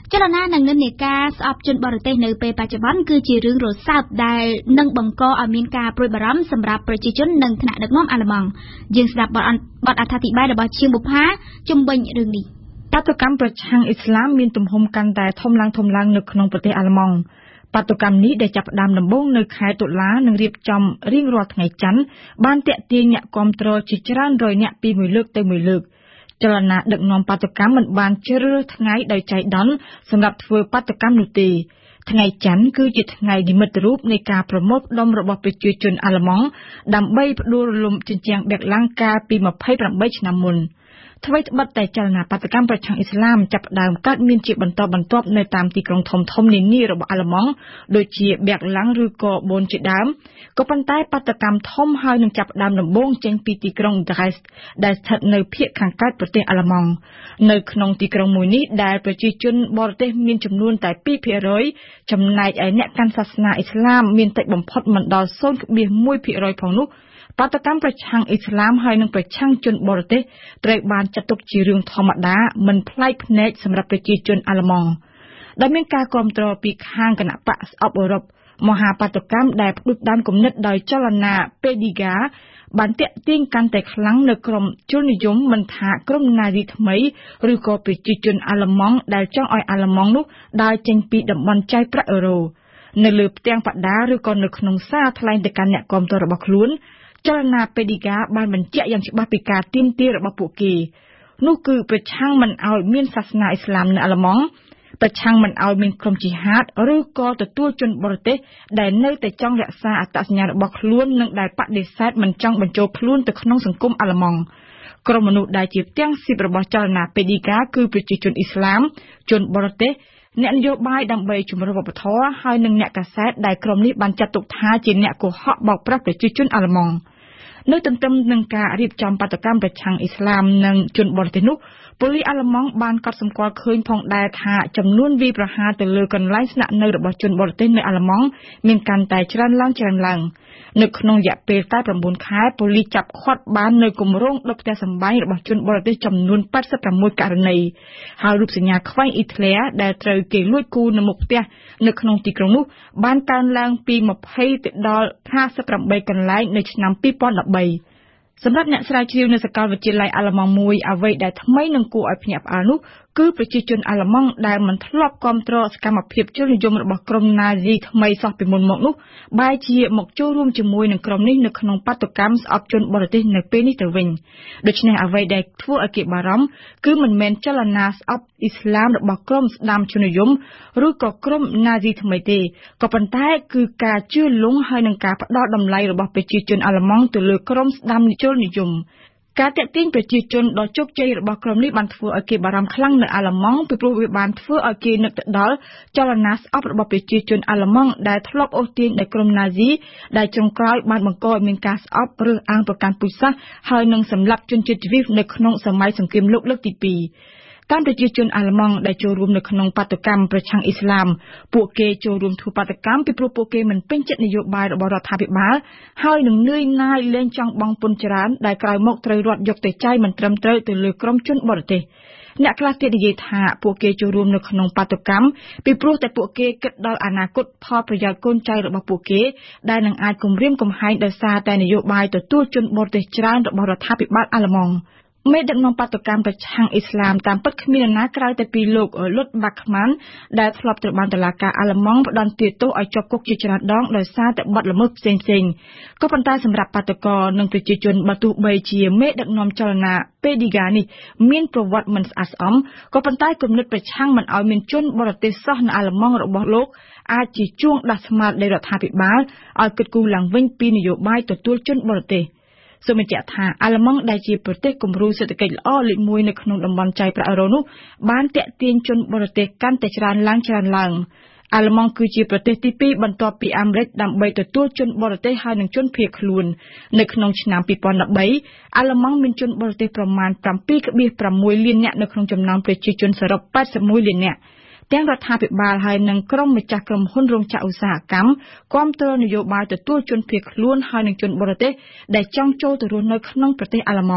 ចលនានិងនិន្នាការស្អប់ជនបរទេសនៅពេលបច្ចុប្បន្នគឺជារឿងរសើបដែលនឹងបង្កឲ្យមានការព្រួយបារម្ភសម្រាប់ប្រជាជននិងថ្នាក់ដឹកនាំអាល្លឺម៉ង់យើងស្ដាប់បទបទអត្ថាធិប្បាយរបស់ជាងបុប្ផាជំវិញរឿងនេះបាតុកម្មប្រឆាំងអ៊ីស្លាមមានទំហំកាន់តែធំឡើងធំឡើងនៅក្នុងប្រទេសអាល្លឺម៉ង់បាតុកម្មនេះដែលចាប់ផ្ដើមដំបូងនៅខែតុលានិងរៀបចំរៀងរាល់ថ្ងៃច័ន្ទបានទាក់ទាញអ្នកគាំទ្រជាច្រើនរយនាក់ពីមួយលើកទៅមួយលើកចលនាដឹកនាំបាតុកម្មមិនបានជ្រើសរើសថ្ងៃដោយចៃដន្យសម្រាប់ធ្វើបាតុកម្មនោះទេថ្ងៃច័ន្ទគឺជាថ្ងៃនិមិត្តរូបនៃការប្រមូលផ្ដុំរបស់ប្រជាជនអាល្លឺម៉ង់ដើម្បីផ្ដួលរំលំជញ្ជាំងបែកឡាំងកាលពីម្ភៃប្រាំបីឆ្នាំមុនថ្មីត្បិតតែចលនាបាតុកម្មប្រឆាំងអ៊ីស្លាមចាប់ផ្ដើមកើតមានជាបន្តបន្ទាប់នៅតាមទីក្រុងធំៗនានារបស់អាល្លឺម៉ង់ដូចជាបែកឡាំងឬក៏បូនជាដើមក៏ប៉ុន្តែបាតុកម្មធំហើយនឹងចាប់ផ្ដើមដំបូងចេញពីទីក្រុងដ្រេសដែលស្ថិតនៅភាគខាងកើតប្រទេសអាល្លឺម៉ង់នៅក្នុងទីក្រុងមួយនេះដែលប្រជាជនបរទេសមានចំនួនតែ ពីរភាគរយ ចំណែកឯអ្នកកាន់សាសនាអ៊ីស្លាមមានតិចបំផុតមិនដល់ ศูนย์จุดหนึ่งភាគរយ ផងនោះបាតុកម្មប្រឆាំងអ៊ីស្លាមហើយនឹងប្រឆាំងជនបរទេសត្រូវបានចាត់ទុកជារឿងធម្មតាមិនប្លែកភ្នែកសម្រាប់ប្រជាជនអាល្លឺម៉ង់ដែលមានការគាំទ្រពីខាងគណបក្សស្អប់អឺរ៉ុបមហាបាតុកម្មដែលផ្ដួចផ្ដើមគំនិតដោយចលនាពេឌីហ្កាបានទាក់ទាញកាន់តែខ្លាំងនៅក្រុមជននិយមមិនថាក្រុមណាស៊ីថ្មីឬក៏ប្រជាជនអាល្លឺម៉ង់ដែលចង់ឲ្យអាល្លឺម៉ង់នោះដើរចេញពីតំបន់ចាយប្រាក់អឺរ៉ូនៅលើផ្ទាំងបដាឬក៏នៅក្នុងសារថ្លែងទៅកាន់អ្នកគាំទ្ររបស់ខ្លួនចលនាពេឌីហ្កាបានបញ្ជាក់យ៉ាងច្បាស់ពីការទាមទាររបស់ពួកគេនោះគឺប្រឆាំងមិនឲ្យមានសាសនាអ៊ីស្លាមនៅអាល្លឺម៉ង់ប្រឆាំងមិនឲ្យមានក្រុមជីហាតឬក៏ទទួលជនបរទេសដែលនៅតែចង់រក្សាអត្តសញ្ញាណរបស់ខ្លួននិងដែលបដិសេធមិនចង់បញ្ចូលខ្លួនទៅក្នុងសង្គមអាល្លឺម៉ង់ក្រុមមនុស្សដែលជាផ្ទាំងស៊ីបរបស់ចលនាពេឌីហ្កាគឺប្រជាជនអ៊ីស្លាមជនបរទេសអ្នកនយោបាយដើម្បីជំរុញវប្បធម៌ហើយនិងអ្នកកាសែតដែលក្រុមនេះបានចាត់ទុកថាជាអ្នកកុហកបោកប្រាស់ប្រជាជនអាល្លឺម៉ង់នៅទន្ទឹមនឹងការរៀបចំបាតុកម្មប្រឆាំងអ៊ីស្លាមនិងជនបរទេសនោះប៉ូលីសអាល្លឺម៉ង់បានកត់សម្គាល់ឃើញផងដែរថាចំនួនវាយប្រហារទៅលើកន្លែងស្នាក់នៅរបស់ជនបរទេសនៅអាល្លឺម៉ង់មានកាន់តែច្រើនឡើងច្រើនឡើងនៅក្នុងរយៈពេលតែប្រាំបួនខែប៉ូលីសចាប់ឃាត់បាននៅគម្រោងដុតផ្ទះសម្បែងរបស់ជនបរទេសចំនួនแปดสิบหกករណីហើយរូបសញ្ញាខ្វែងអ៊ីធ្លែរដែលត្រូវគេលួចគូរនៅមុខផ្ទះនៅក្នុងទីក្រុងនោះបានកើនឡើងពីยี่สิบទៅដល់ห้าสิบแปดកន្លែងនៅឆ្នាំยี่สิบสิบสามសម្រាប់អ្នកស្រាវជ្រាវនៅសាកលវិទ្យាល័យអាល្លឺម៉ង់មួយអ្វីដែលថ្មីនឹងគួរឲ្យភ្ញាក់ផ្អើលនោះគឺប្រជាជនអាល្លឺម៉ង់ដែលមិនធ្លាប់គាំទ្រសកម្មភាពជននិយមរបស់ក្រុមណាស៊ីថ្មីសោះពីមុនមកនោះបែរជាមកចូលរួមជាមួយនឹងក្រុមនេះនៅក្នុងបាតុកម្មស្អប់ជនបរទេសនៅពេលនេះទៅវិញដូច្នេះអ្វីដែលធ្វើឲ្យគេបារម្ភគឺមិនមែនចលនាស្អប់អ៊ីស្លាមរបស់ក្រុមស្ដាំជននិយមឬក៏ក្រុមណាស៊ីថ្មីទេក៏ប៉ុន្តែគឺការជឿលង់ហើយនឹងការផ្ដល់តម្លៃរបស់ប្រជាជនអាល្លឺម៉ង់ទៅលើក្រុមស្ដាំជននិយមការតាក់ទាញប្រជាជនដ៏ជោគជ័យរបស់ក្រុមនេះបានធ្វើឲ្យគេបារម្ភខ្លាំងនៅអាល្លឺម៉ង់ពីព្រោះវាបានធ្វើឲ្យគេនឹកទៅដល់ចលនាស្អប់របស់ប្រជាជនអាល្លឺម៉ង់ដែលធ្លាប់អូសទាញដោយក្រុមណាស៊ីដែលចុងក្រោយបានបង្កឲ្យមានការស្អប់រើសអើងប្រកាន់ពូជសាសន៍ហើយនឹងសម្លាប់ជនជាតិជ្វីសនៅក្នុងសម័យសង្គ្រាមលោកលើកទីពីរតាមប្រជាជនអាល្លឺម៉ង់ដែលចូលរួមនៅក្នុងបាតុកម្មប្រឆាំងអ៊ីស្លាមពួកគេចូលរួមធ្វើបាតុកម្មពីព្រោះពួកគេមិនពេញចិត្តនយោបាយរបស់រដ្ឋាភិបាលហើយនឹងនឿយណាយលែងចង់បង់ពន្ធច្រើនដែលក្រោយមកត្រូវរដ្ឋយកទៅចាយមិនត្រឹមត្រូវទៅលើក្រុមជនបរទេសអ្នកខ្លះទៀតនិយាយថាពួកគេចូលរួមនៅក្នុងបាតុកម្មពីព្រោះតែពួកគេគិតដល់អនាគតផលប្រយោជន៍កូនចៅរបស់ពួកគេដែលនឹងអាចគំរាមកំហែងដោយសារតែនយោបាយទទួលជនបរទេសច្រើនរបស់រដ្ឋាភិបាលអាល្លឺម៉ង់មេដឹកនាំបាតុកម្មប្រឆាំងអ៊ីស្លាមតាមពិតគ្មាននរណាក្រៅតែពីលោកលុតបាក់ខ្មាន់ដែលធ្លាប់ត្រូវបានតុលាការអាល្លឺម៉ង់ផ្តន្ទាទោសឲ្យជាប់គុកជាច្រើនដងដោយសារតែបទល្មើសផ្សេងៗក៏ប៉ុន្តែសម្រាប់បាតុករនិងប្រជាជនបើទោះបីជាមេដឹកនាំចលនាពេឌីហ្កានេះមានប្រវត្តិមិនស្អាតស្អំក៏ប៉ុន្តែគំនិតប្រឆាំងមិនឲ្យមានជនបរទេសសោះនៅអាល្លឺម៉ង់របស់លោកអាចជាជួងដាស់ស្មារតីរដ្ឋាភិបាលឲ្យគិតគូរឡើងវិញពីនយោបាយទទួលជនបរទេសសូមបញ្ជាក់ថាអាល្លឺម៉ង់ដែលជាប្រទេសគំរូសេដ្ឋកិច្ចល្អលេខមួយនៅក្នុងតំបន់ចាយប្រាក់អឺរ៉ូនោះបានទាក់ទាញជនបរទេសកាន់តែច្រើនឡើងច្រើនឡើងអាល្លឺម៉ង់គឺជាប្រទេសទីពីរបន្ទាប់ពីអាមេរិកដើម្បីទទួលជនបរទេសហើយនឹងជនភៀសខ្លួននៅក្នុងឆ្នាំยี่สิบสิบสามអាល្លឺម៉ង់មានជនបរទេសប្រមាណ seven point six លាននាក់នៅក្នុងចំណោមប្រជាជនសរុបeighty-oneលាននាក់ទាំងរដ្ឋាភិបាលហើយនិងក្រុមម្ចាស់ក្រុមហ៊ុនរោងចក្រឧស្សាហកម្មគាំទ្រនយោបាយទទួលជនភៀសខ្លួនហើយនិងជនបរទេសដែលចង់ចូលទៅរស់នៅក្នុងប្រទេសអាល្លឺម៉ង់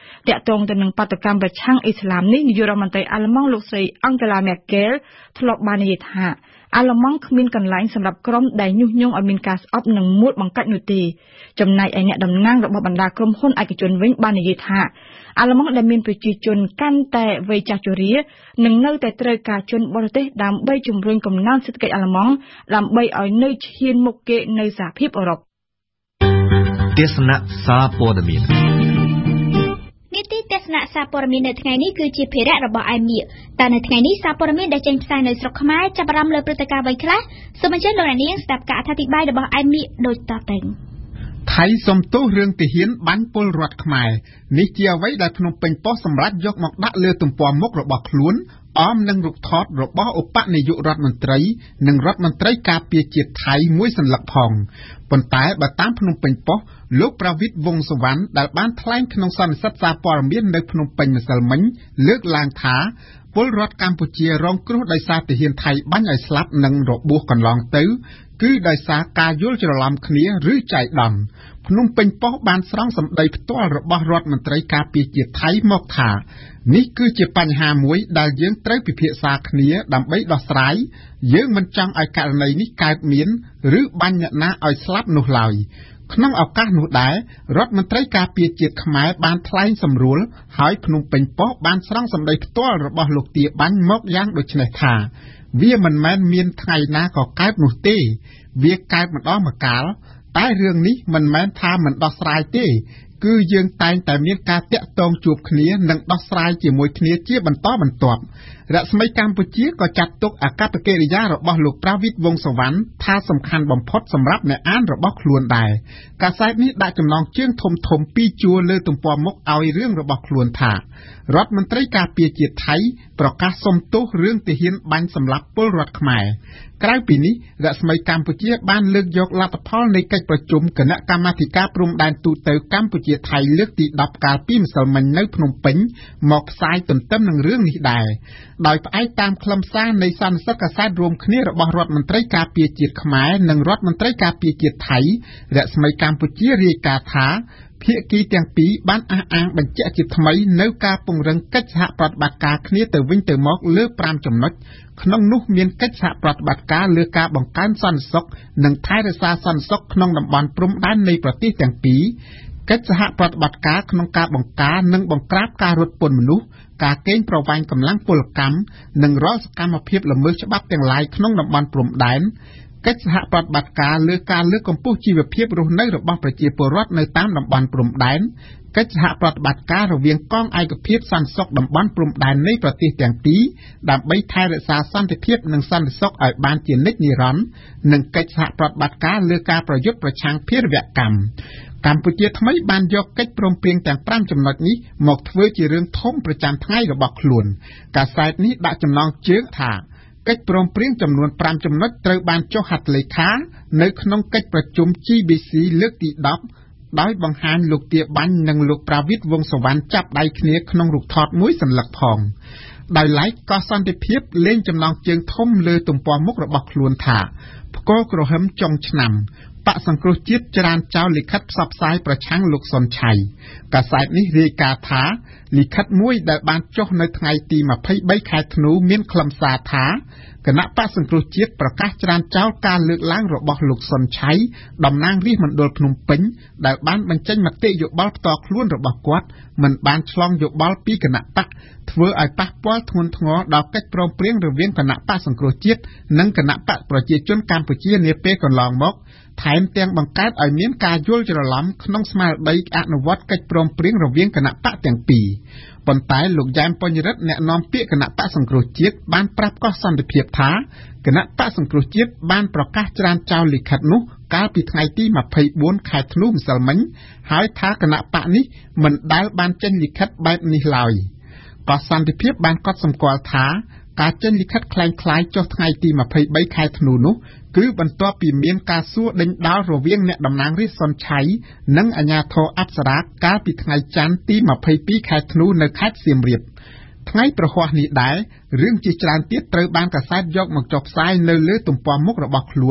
តាក់ទងទៅនឹងបាតុកម្មប្រឆាំងអ៊ីស្លាមនេះនាយករដ្ឋមន្ត្រីអាល្លឺម៉ង់លោកស្រី Angela Merkel ធ្លាប់បាននិយាយថាអាល្លឺម៉ង់គ្មានកន្លែងសម្រាប់ក្រុមដែលញុះញង់ឲ្យមានការស្អប់និងមួលបង្កាច់នោះទេចំណែកឯអ្នកតំណាងរបស់បណ្ដាក្រុមហ៊ុនឯកជនវិញបាននិយាយថាអាល្លឺម៉ង់ដែលមានប្រជាជនកាន់តែវ័យចាស់ជរានឹងនៅតែត្រូវការជនបរទេសដើម្បីជំរុញកំណើនសេដ្ឋកិច្ចអាល្លឺម៉ង់ដើម្បីឲ្យនៅឈានមុខគេនៅសហភាពអឺរ៉ុបទេសនាសារព័ត៌មាននីតិទេសនាសារព័ត៌មាននៅថ្ងៃនេះគឺជាភារៈរបស់អែមមៀតែនៅថ្ងៃនេះសារព័ត៌មានដែលចេញផ្សាយនៅស្រុកខ្មែរចាប់អារម្មណ៍លើព្រឹត្តិការណ៍អ្វីខ្លះសូមអញ្ជើញលោកអ្នកនាងស្ដាប់ការអធិប្បាយរបស់អែមមៀដូចតទៅថៃសំទោសរឿងទាហានបាញ់ពលរដ្ឋខ្មែរនេះជាអ្វីដែលភ្នំពេញប៉ុស្តិ៍សម្រាប់យកមកដាក់លើទំព័រមុខរបស់ខ្លួនអមនឹងរូបថតរបស់ឧបនាយករដ្ឋមន្ត្រីនិងរដ្ឋមន្ត្រីការពារជាតិថៃមួយសន្លឹកផងប៉ុន្តែបើតាមភ្នំពេញប៉ុស្តិ៍លោកប្រវិតវង្សសវណ្ណដែលបានថ្លែងក្នុងសន្និសីទសារព័ត៌មាននៅភ្នំពេញម្សិលមិញលើកឡើងថាពលរដ្ឋកម្ពុជារងគ្រោះដោយសារទាហានថៃបាញ់ឲ្យស្លាប់និងរបួសកន្លងទៅគឺដោយសារការយល់ច្រឡំគ្នាឬចៃដន្យភ្នំពេញប៉ុស្តិ៍បានស្រង់សម្ដីផ្ទាល់របស់រដ្ឋមន្ត្រីការពារជាតិថៃមកថានេះគឺជាបញ្ហាមួយដែលយើងត្រូវពិភាក្សាគ្នាដើម្បីដោះស្រាយយើងមិនចង់ឲ្យករណីនេះកើតមានឬបាញ់អ្នកណាឲ្យស្លាប់នោះឡើយក្នុងឱកាសនោះដែររដ្ឋមន្ត្រីការពារជាតិខ្មែរបានថ្លែងសម្រួលហើយភ្នំពេញប៉ុស្តិ៍បានស្រង់សម្ដីផ្ទាល់របស់លោកទាបាញ់មកយ៉ាងដូចនេះថាវាមិនមែនមានថ្ងៃណាក៏កើតនោះទេវាកើតម្ដងម្កាលតែរឿងនេះមិនមែនថាមិនដោះស្រាយទេគឺយើងតែងតែមានការតាក់ទងជួបគ្នានិងដោះស្រាយជាមួយគ្នាជាបន្តបន្ទាប់រស្មីកម្ពុជាក៏ចាត់ទុកអាកប្បកិរិយារបស់លោកប្រាវិតវង្សសវណ្ណថាសំខាន់បំផុតសម្រាប់អ្នកអានរបស់ខ្លួនដែរកាសែតនេះដាក់ចំណងជើងធំធំពីរជួរលើទំព័រមុខឲ្យរឿងរបស់ខ្លួនថារដ្ឋមន្ត្រីការពារជាតិថៃប្រកាសសុំទោសរឿងទាហានបាញ់សម្លាប់ពលរដ្ឋខ្មែរក្រៅពីនេះរស្មីកម្ពុជាបានលើកយកលទ្ធផលនៃកិច្ចប្រជុំគណៈកម្មាធិការព្រំដែនទូទៅកម្ពុជាថៃលើកទីដប់កាលពីម្សិលមិញនៅភ្នំពេញមកផ្សាយទន្ទឹមនឹងរឿងនេះដែរដោយផ្អែកតាមខ្លឹមសារនៃសន្និសីទកាសែតរួមគ្នារបស់រដ្ឋមន្ត្រីការពារជាតិខ្មែរនិងរដ្ឋមន្ត្រីការពារជាតិថៃរស្មីកម្ពុជារាយការណ៍ថាភាគីទាំងពីរបានអះអាងបញ្ជាក់ជាថ្មីនៅការពង្រឹងកិច្ចសហប្រតិបត្តិការគ្នាទៅវិញទៅមកលើប្រាំចំណុចក្នុងនោះមានកិច្ចសហប្រតិបត្តិការលើការបង្កើនសន្តិសុខនិងថែរក្សាសន្តិសុខក្នុងតំបន់ព្រំដែននៃប្រទេសទាំងពីរកិច្ចសហប្រតិបត្តិការក្នុងការបង្ការនិងបង្ក្រាបការរត់ពន្ធមនុស្សការកេងប្រវ័ញ្ចកម្លាំងពលកម្មនិងរាល់សកម្មភាពល្មើសច្បាប់ទាំងឡាយក្នុងតំបន់ព្រំដែនកិច្ចសហប្រតិបត្តិការលើការលើកកម្ពស់ជីវភាពរស់នៅរបស់ប្រជាពលរដ្ឋនៅតាមតំបន់ព្រំដែនកិច្ចសហប្រតិបត្តិការរវាងកងឯកភាពសន្តិសុខតំបន់ព្រំដែននៃប្រទេសទាំងពីរដើម្បីថែរក្សាសន្តិភាពនិងសន្តិសុខឲ្យបានជានិច្ចនិរន្តរ៍និងកិច្ចសហប្រតិបត្តិការលើការប្រយុទ្ធប្រឆាំងភេរវកម្មកម្ពុជាថ្មីបានយកកិច្ចព្រមព្រៀងទាំងប្រាំចំណុចនេះមកធ្វើជារឿងធំប្រចាំថ្ងៃរបស់ខ្លួនកាសែតនេះដាក់ចំណងជើងថាកិច្ចព្រមព្រៀងចំនួនប្រាំចំណុចត្រូវបានចុះហត្ថលេខានៅក្នុងកិច្ចប្រជុំ G B C លើកទីដប់ដោយបង្ហាញលោកទាបាញ់និងលោកប្រាវិតវង្សសវណ្ណចាប់ដៃគ្នាក្នុងរូបថតមួយសន្លឹកផងដោយឡែកក៏សន្តិភាពលេងចំណងជើងធំលើទំព័រមុខរបស់ខ្លួនថាផ្គរក្រហមចុងឆ្នាំបកសង្គ្រោះជាតិច្រានចោលលិខិតផ្សព្វផ្សាយប្រឆាំងលោកសុនឆៃកាសែតនេះរាយការណ៍ថាលិខិតមួយដែលបានចុះនៅថ្ងៃទីម្ភៃបីខែធ្នូមានខ្លឹមសារថាគណៈបកសង្គ្រោះជាតិប្រកាសច្រានចោលការលើកឡើងរបស់លោកសុនឆៃតំណាងរាស្ត្រមណ្ឌលភ្នំពេញដែលបានបញ្ចេញមតិយោបល់ផ្ទាល់ខ្លួនរបស់គាត់មិនបានឆ្លងយោបល់ពីគណៈបកធ្វើឲ្យប៉ះពាល់ធ្ងន់ធ្ងរដល់កិច្ចព្រមព្រៀងរវាងគណៈបកសង្គ្រោះជាតិនិងគណៈបកប្រជាជនកម្ពុជានាពេលកន្លងមកថែមទាំងបង្កើតឲ្យមានការយល់ច្រឡំក្នុងស្មារតីអនុវត្តកិច្ចព្រមព្រៀងរវាងគណៈបកទាំងពីរប៉ុន្តែលោកយ៉ែមពញ្ញរិទ្ធអ្នកនាំពាក្យគណៈបកសង្គ្រោះជាតិបានប្រាប់កោះសន្តិភាពថាគណៈបកសង្គ្រោះជាតិបានប្រកាសច្រានចោលលិខិតនោះកាលពីថ្ងៃទីម្ភៃបួនខែធ្នូម្សិលមិញហើយថាគណៈបកនេះមិនដែលបានចេញលិខិតបែបនេះឡើយកោះសន្តិភាពបានកត់សម្គាល់ថាការចេញលិខិតคล้ายៗចុះថ្ងៃទីម្ភៃបីខែធ្នូនោះគឺបន្ទាប់ពីមានការសួរដេញដោលរវាងអ្នកតំណាងរាស្ត្រសុនឆៃនិងអាជ្ញាធរអប្សរាកាលពីថ្ងៃច័ន្ទទីម្ភៃពីរខែធ្នូនៅខេត្តសៀមរាបថ្ងៃប្រហ័សនេះដែររឿងជាច្រើនទៀតត្រូវបានកាសែតយកមកចុះផ្សាយនៅលើទំព័រមុខរបស់ខ្លួន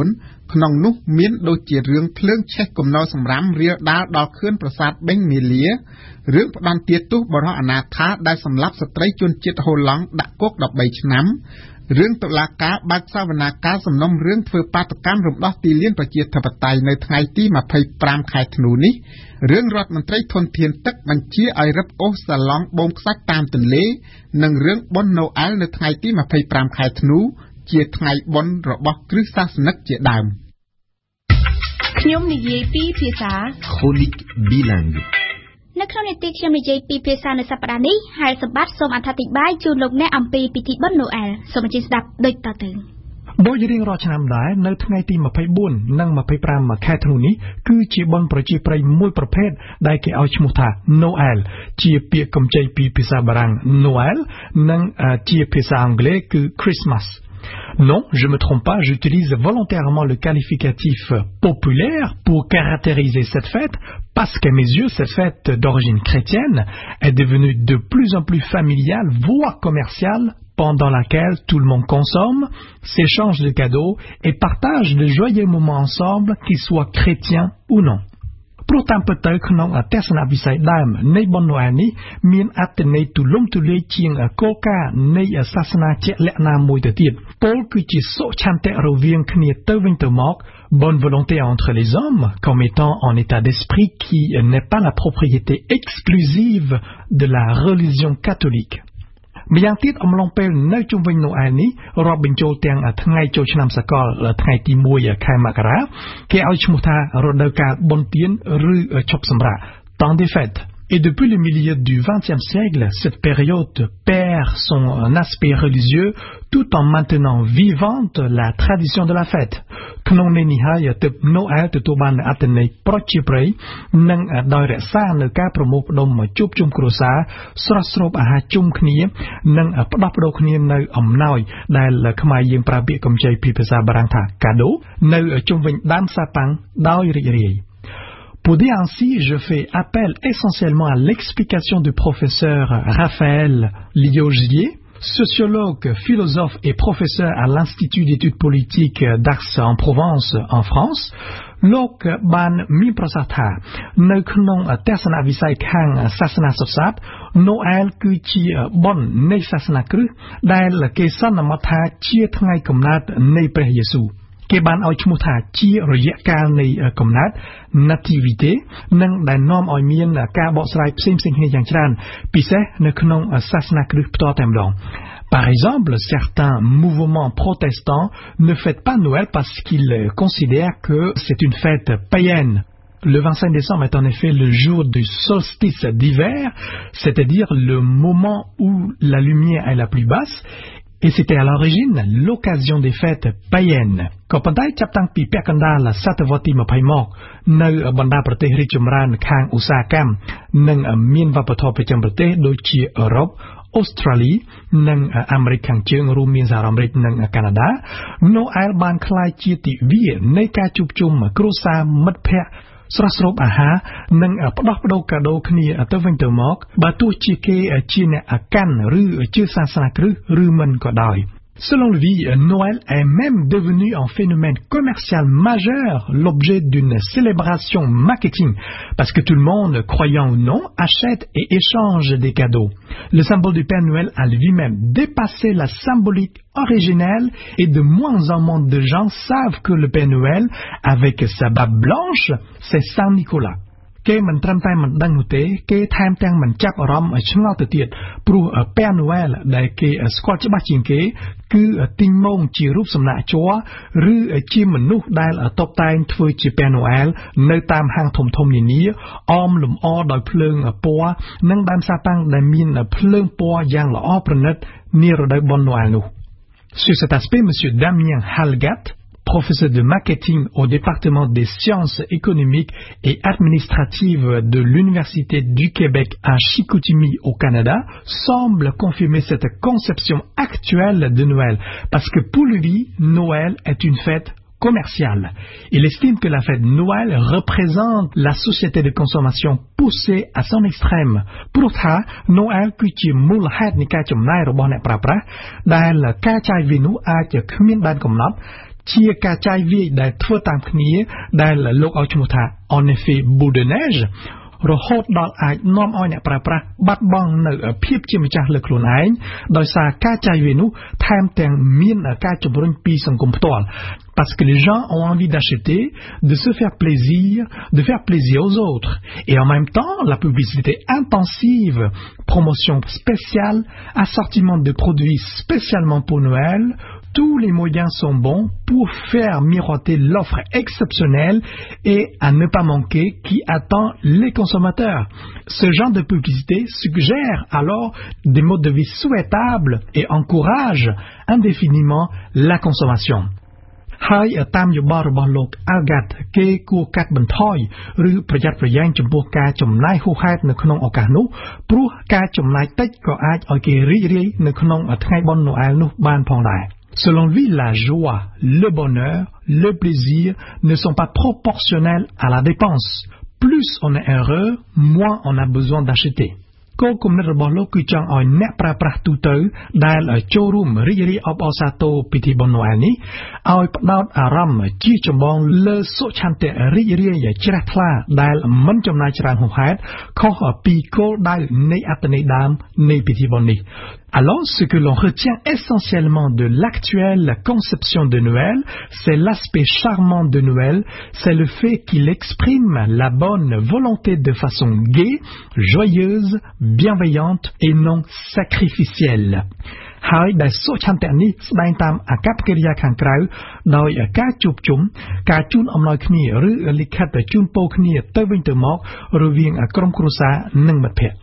ក្នុងនោះមានដូចជារឿងភ្លើងឆេះគំនរសម្រាមរាលដាលដល់ខឿនប្រាសាទបេងមាលារឿងផ្ដន្ទាទោសបរិះអនាថាដែលសម្លាប់ស្ត្រីជនជាតិហូឡង់ដាក់គុកដប់បីឆ្នាំរឿងតុលាការបើកសវនាការសំណុំរឿងធ្វើបាតកម្មរំដោះទីលានប្រជាធិបតេយ្យនៅថ្ងៃទីម្ភៃប្រាំខែធ្នូនេះរឿងរដ្ឋមន្ត្រីធនធានទឹកបញ្ជាឲ្យរឹបអូសសាឡង់បូមខ្សាច់តាមទន្លេនិងរឿងបុណ្យណូអែលនៅថ្ងៃទីម្ភៃប្រាំខែធ្នូជាថ្ងៃបុណ្យរបស់គ្រិស្តសាសនិកជាដើមខ្ញុំនិយាយពីភាសា Chronique bilingue នៅក្នុងនីតិខ្ញុំនិយាយពីភាសានៅសប្តាហ៍នេះហើយសម្បត្តិសូមអធិប្បាយជូនលោកអ្នកអំពីពិធីបុណ្យណូអែលសូមអញ្ជើញស្ដាប់ដូចតទៅដោយរៀងរាល់ឆ្នាំដែរនៅថ្ងៃទីម្ភៃបួននិងម្ភៃប្រាំខែធ្នូនេះគឺជាបុណ្យប្រជាប្រិយមួយប្រភេទដែលគេឲ្យឈ្មោះថា Noël ជាពាក្យកម្ចីពីភាសាបារាំង Noël និងជាភាសាអង់គ្លេសគឺ Christmas. Non, je me trompe pas, j'utilise volontairement le qualificatif populaire pour caractériser cette fête parce qu'à mes yeux, cette fête d'origine chrétienne est devenue de plus en plus familiale, voire commerciale, pendant laquelle tout le monde consomme, s'échange de cadeaux et partage de joyeux moments ensemble, qu'ils soient chrétiens ou non. ព្រោះតាមពិតទៅក្នុងទស្សនវិស័យដើមនៃបុណ្យណូអែលនេះមានអត្ថន័យទូលំទូលាយជាងគោលការណ៍នៃសាសនាជាក់លាក់ណាមួយទៅទៀតពោលគឺជាសុឆន្ទៈរវាងគ្នាទៅវិញទៅមក bonne volonté entre les hommes comme étant en état d'esprit qui n'est pas la propriété exclusive de la religion catholique.ម្យ៉ាងទៀតអំឡុងពេលនៅជុំវិញណូអែលនេះរាប់បញ្ចូលទាំងថ្ងៃចូលឆ្នាំសកលថ្ងៃទីមួយខែមករាគេឲ្យឈ្មោះថារដូវកាលបុណ្យទានឬឈប់សម្រាក temps des fêtes. Et depuis le milieu du vingtième siècle, cette période perd son aspect religieux tout en maintenant vivante la tradition de la fête. ក្នុងន័យនេះហើយទើបណូអែលទទួលបានអត្ថន័យប្រជាប្រិយនិងដោយរក្សានៅការប្រមូលផ្ដុំជួបជុំគ្រួសារស្រស់ស្រូបអាហារជុំគ្នានិងផ្ដោះប្ដូរគ្នានៅអំណោយដែលខ្មែរយើងប្រើពាក្យកម្ចីពីភាសាបារាំងថា cadeau នៅជុំវិញដើមសាប៉ាំងដោយរីករាយ Pour dire ainsi, je fais appel essentiellement à l'explication du professeur Raphaël Liogier, sociologue, philosophe et professeur à l'Institut d'études politiques d'Aix-en-Provence en France. លោកបានមានប្រសាសន៍ថានៅក្នុងទស្សនវិស័យខាងសាសនាសុទ្ធសាធ Noël គឺជាបុណ្យនៃសាសនាគ្រិស្តដែលគេសន្មតថាជាថ្ងៃកំណើតនៃព្រះយេស៊ូវ គេបានឲ្យឈ្មោះថាជារយៈកាលនៃកំណើត nativité និងដែលនាំឲ្យមានការបកស្រាយផ្សេងៗគ្នាយ៉ាងច្រើនពិសេសនៅក្នុងសាសនាគ្រិស្តផ្ទាល់តែម្ដង Par exemple, certains mouvements protestants ne fêtent pas Noël parce qu'ils considèrent que c'est une fête païenne. Le vingt-cinq décembre est en effet le jour du solstice d'hiver, c'est-à-dire le moment où la lumière est la plus basse, et c'était à l'origine l'occasion des fêtes païennes. ក៏ប៉ុន្តែចាប់តាំងពីពាក់កណ្ដាលសតវត្សទីម្ភៃមកនៅបណ្ដាប្រទេសរីកចម្រើនខាងឧស្សាហកម្មនិងមានវប្បធម៌ប្រចាំប្រទេសដូចជាអឺរ៉ុប អូស្ត្រាលីនិងអាមេរិកខាងជើងរួមមានសហរដ្ឋអាមេរិកនិងកាណាដា Noël បានក្លាយជាទិវានៃការជួបជុំគ្រួសារមិត្តភ័ក្តិស្រស់ស្រូបអាហារនិងផ្ដោះប្ដូរកាដូគ្នាទៅវិញទៅមកបើទោះជាគេជាអ្នកកាន់ឬជឿសាសនាគ្រិស្តឬមិនក៏ដោយ Selon lui, Noël est même devenu un phénomène commercial majeur, l'objet d'une célébration marketing, parce que tout le monde, croyant ou non, achète et échange des cadeaux. Le symbole du Père Noël a lui-même dépassé la symbolique originelle et de moins en moins de gens savent que le Père Noël, avec sa barbe blanche, c'est Saint Nicolas. គេមិនត្រឹមតែមិនដឹងនោះទេគេថែមទាំងមិនចាប់អារម្មណ៍ឆ្ងល់ទៅទៀតព្រោះ Père Noël ដែលគេស្គាល់ច្បាស់ជាងគេគឺទីងម៉ងជារូបសំណាកជ័រឬជាមនុស្សដែលតុបតែងធ្វើជា Père Noël នៅតាមហាងធំធំនានាអមលម្អដោយភ្លើងពណ៌និងដើមសាប៉ាំងដែលមានភ្លើងពណ៌យ៉ាងល្អប្រណិតនារដូវបុណ្យ Noël នោះ Sur cet aspect, monsieur Damien Halgat, professeur de marketing au département des sciences économiques et administratives de l'Université du Québec à Chicoutimi au Canada, semble confirmer cette conception actuelle de Noël, parce que pour lui, Noël est une fête commerciale. Il estime que la fête Noël représente la société de consommation poussée à son extrême. Pour ça, Noël គឺជាមូលហេតុនៃការចំណាយរបស់អ្នកប្រើប្រាស់ដែលការចាយវាយនោះអាចគ្មានបានកំណត់ជាការចាយវាយដែលធ្វើតាមគ្នាដែលលោកឲ្យឈ្មោះថា en effet boule de neige រហូតដល់អាចនាំឲ្យអ្នកប្រើប្រាស់បាត់បង់នៅភាពជាម្ចាស់លើខ្លួនឯងដោយសារការចាយវាយនោះថែមទាំងមានការជំរុញពីសង្គមផ្ទាល់ parce que les gens ont envie d'acheter, de se faire plaisir, de faire plaisir aux autres. Et en même temps, la publicité intensive, promotion spéciale, assortiment de produits spécialement pour Noël, tous les moyens sont bons pour faire miroiter l'offre exceptionnelle et à ne pas manquer qui attend les consommateurs. Ce genre de publicité suggère alors des modes de vie souhaitables et encourage indéfiniment la consommation. ហើយតាមយោបល់របស់លោក Algat គេគួរកាត់បន្ថយឬប្រយ័ត្នប្រយែងចំពោះការចំណាយហួសហេតុនៅក្នុងឱកាសនោះព្រោះការចំណាយតិចក៏អាចឲ្យគេរីករាយនៅក្នុងថ្ងៃបុណ្យ Noël នោះបានផងដែរ Selon lui, la joie, le bonheur, le plaisir ne sont pas proportionnels à la dépense. Plus on est heureux, moins on a besoin d'acheter. គោលគំនិតរបស់លោកគឺចង់ឲ្យអ្នកប្រើប្រាស់ទូទៅដែលចូលរួមរីករាយអបអរសាទរពិធីបុណ្យ Noël នេះឲ្យផ្ដោតអារម្មណ៍ជាចម្បងលើសុឆន្ទៈរីករាយជ្រះថ្លាដែលមិនចំណាយច្រើនហួសហេតុខុសពីគោលដៅនៃអត្ថន័យដើមនៃពិធីបុណ្យនេះ Alors, ce que l'on retient essentiellement de l'actuelle conception de Noël, c'est l'aspect charmant de Noël, c'est le fait qu'il exprime la bonne volonté de façon gaie, joyeuse, bienveillante et non sacrificielle. ហើយដែលសុឆន្ទៈនេះស្ដែងតាមអាកប្បកិរិយាខាងក្រៅដោយការជួបជុំការជូនអំណោយគ្នាឬលិខិតជូនពរគ្នាទៅវិញទៅមករវាងក្រុមគ្រួសារនិងមិត្តភក្តិ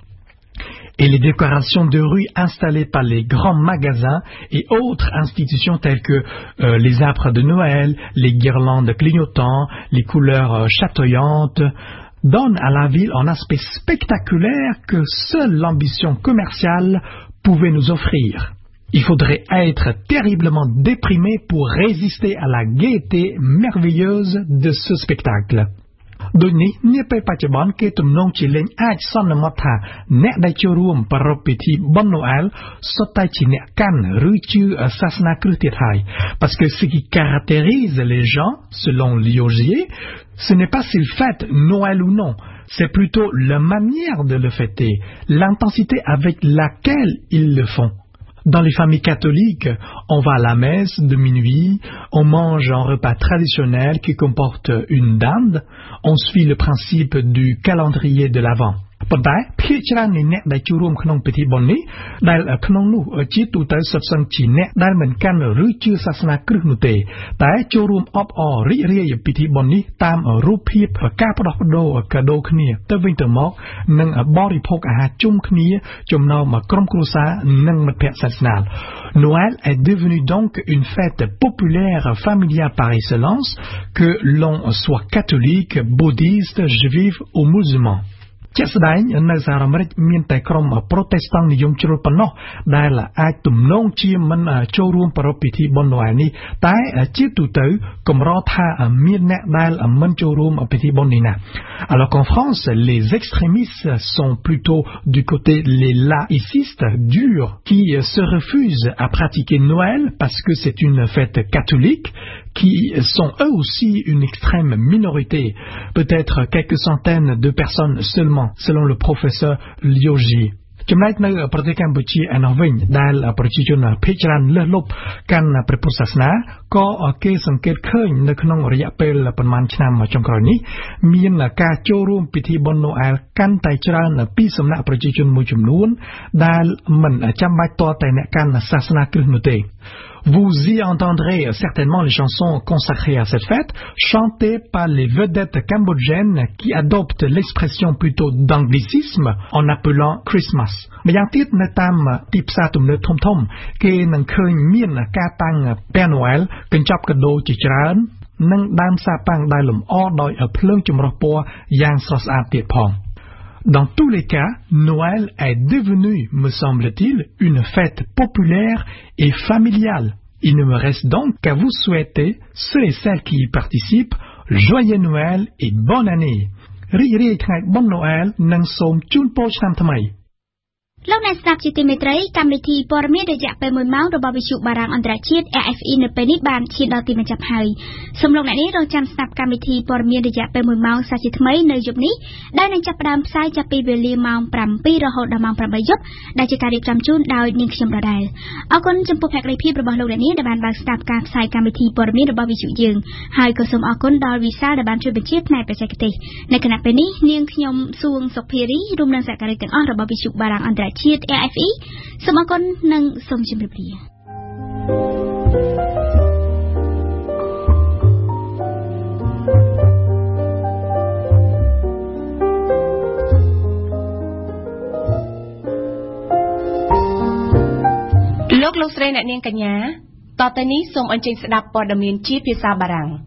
Et les décorations de rue installées par les grands magasins et autres institutions telles que euh, les arbres de Noël, les guirlandes clignotants, les couleurs euh, chatoyantes, donnent à la ville un aspect spectaculaire que seule l'ambition commerciale pouvait nous offrir. Il faudrait être terriblement déprimé pour résister à la gaieté merveilleuse de ce spectacle. ដូចនេះនាពេលបច្ចុប្បន្នគេទំនងជាលែងអាចសន្មត់ថាអ្នកដែលចូលរួមប្រារព្ធពិធីបុណ្យ Noël សុទ្ធតែជាអ្នកកាន់ឬជឿសាសនាគ្រិស្តទៀតហើយ parce que ce qui caractérise les gens selon Liogier ce n'est pas s'ils fêtent Noël ou non c'est plutôt la manière de le fêter l'intensité avec laquelle ils le font. Dans les familles catholiques, on va à la messe de minuit, on mange un repas traditionnel qui comporte une dinde, on suit le principe du calendrier de l'Avent. ប៉ុន្តែភាគច្រើននៃអ្នកដែលចូលរួមក្នុងពិធីបុណ្យនេះដែលក្នុងនោះជាទូទៅសុទ្ធសឹងជាអ្នកដែលមិនកាន់ឬជឿសាសនាគ្រិស្តនោះទេតែចូលរួមអបអររីករាយពិធីបុណ្យនេះតាមរូបភាពការផ្ដោះប្ដូរកាដូគ្នាទៅវិញទៅមកនិងបរិភោគអាហារជុំគ្នាចំណោមក្រុមគ្រួសារនិងមិត្តភក្តិសាសនា Noël est devenu donc une fête populaire familiale par excellence que l'on soit catholique, bouddhiste, juif ou musulman. ជាក់ស្ដែងនៅសហរដ្ឋអាមេរិកមានតែក្រុមប្រូតេស្តង់និយមជ្រុលប៉ុណ្ណោះដែលអាចទំនងជាមិនចូលរួមប្រារព្ធពិធីបុណ្យ Noël នេះតែជាទូទៅកម្រថាមានអ្នកដែលមិនចូលរួមពិធីបុណ្យនេះណា Alors qu'en France les extrémistes sont plutôt du côté les laïcistes durs qui se refusent à pratiquer Noël parce que c'est une fête catholique qui sont eux aussi une extrême minorité, peut-être quelques centaines de personnes seulement, selon le professeur Liogier. ចំណែកនៅប្រទេសកម្ពុជាឯណោះវិញដែលប្រជាជនភាគច្រើនលើសលប់កាន់ព្រះពុទ្ធសាសនាក៏គេសង្កេតឃើញនៅក្នុងរយៈពេលប្រមាណឆ្នាំចុងក្រោយនេះមានការចូលរួមពិធីបុណ្យ Noël កាន់តែច្រើនពីសំណាក់ប្រជាជនមួយចំនួនដែលមិនចាំបាច់តតែអ្នកកាន់សាសនាគ្រិស្តនោះទេ Vous y entendrez certainement les chansons consacrées à cette fête, chantées par les vedettes cambodgiennes qui adoptent l'expression plutôt d'anglicisme en appelant Christmas. ម្យ៉ាងទៀតនៅតាមទីផ្សារទំនើបធំៗគេនឹងឃើញមានការតាំង Père Noël កញ្ចប់កាដូជាច្រើននិងដើមសាប៉ាំងដែលលម្អដោយភ្លើងចម្រុះពណ៌យ៉ាងស្រស់ស្អាតទៀតផង Dans tous les cas, Noël est devenu, me semble-t-il, une fête populaire et familiale. Il ne me reste donc qu'à vous souhaiter, ceux et celles qui y participent, joyeux Noël et bonne année. រីករាយថ្ងៃបុណ្យ Noël និងសូមជូនពរឆ្នាំថ្មីលោកអ្នកស្ដាប់ជាទីមេត្រីកម្មវិធីព័ត៌មានរយៈពេលមួយម៉ោងរបស់វិទ្យុបារាំងអន្តរជាតិ A F E នៅពេលនេះបានឈានដល់ទីបញ្ចប់ហើយសូមលោកអ្នកនាងរងចាំស្ដាប់កម្មវិធីព័ត៌មានរយៈពេលមួយម៉ោងសាជាថ្មីនៅយប់នេះដែលនឹងចាប់ផ្ដើមផ្សាយចាប់ពីវេលាម៉ោងប្រាំពីររហូតដល់ម៉ោងប្រាំបីយប់ដែលជាការរៀបចំជូនដោយនាងខ្ញុំដដែលអរគុណចំពោះភក្ដីភាពរបស់លោកអ្នកនាងដែលបានបើកស្ដាប់ការផ្សាយកម្មវិធីព័ត៌មានរបស់វិទ្យុយើងហើយក៏សូមអរគុណដល់វិសាលដែលបានជួយបញ្ជាផ្នែកបច្ចេកទេសនៅគណៈពេលនេះនាងខ្ញុំសួងសុភារីរួមនឹងសហការីទាំងអស់របស់វិទ្យុបារាំងអន្តរជាតិ A F E សូមអរគុណនិងសូមជម្រាបលាលោកលោកស្រីអ្នកនាងកញ្ញាតទៅនេះសូមអញ្ជើញស្ដាប់ព័ត៌មានជាភាសាបារាំង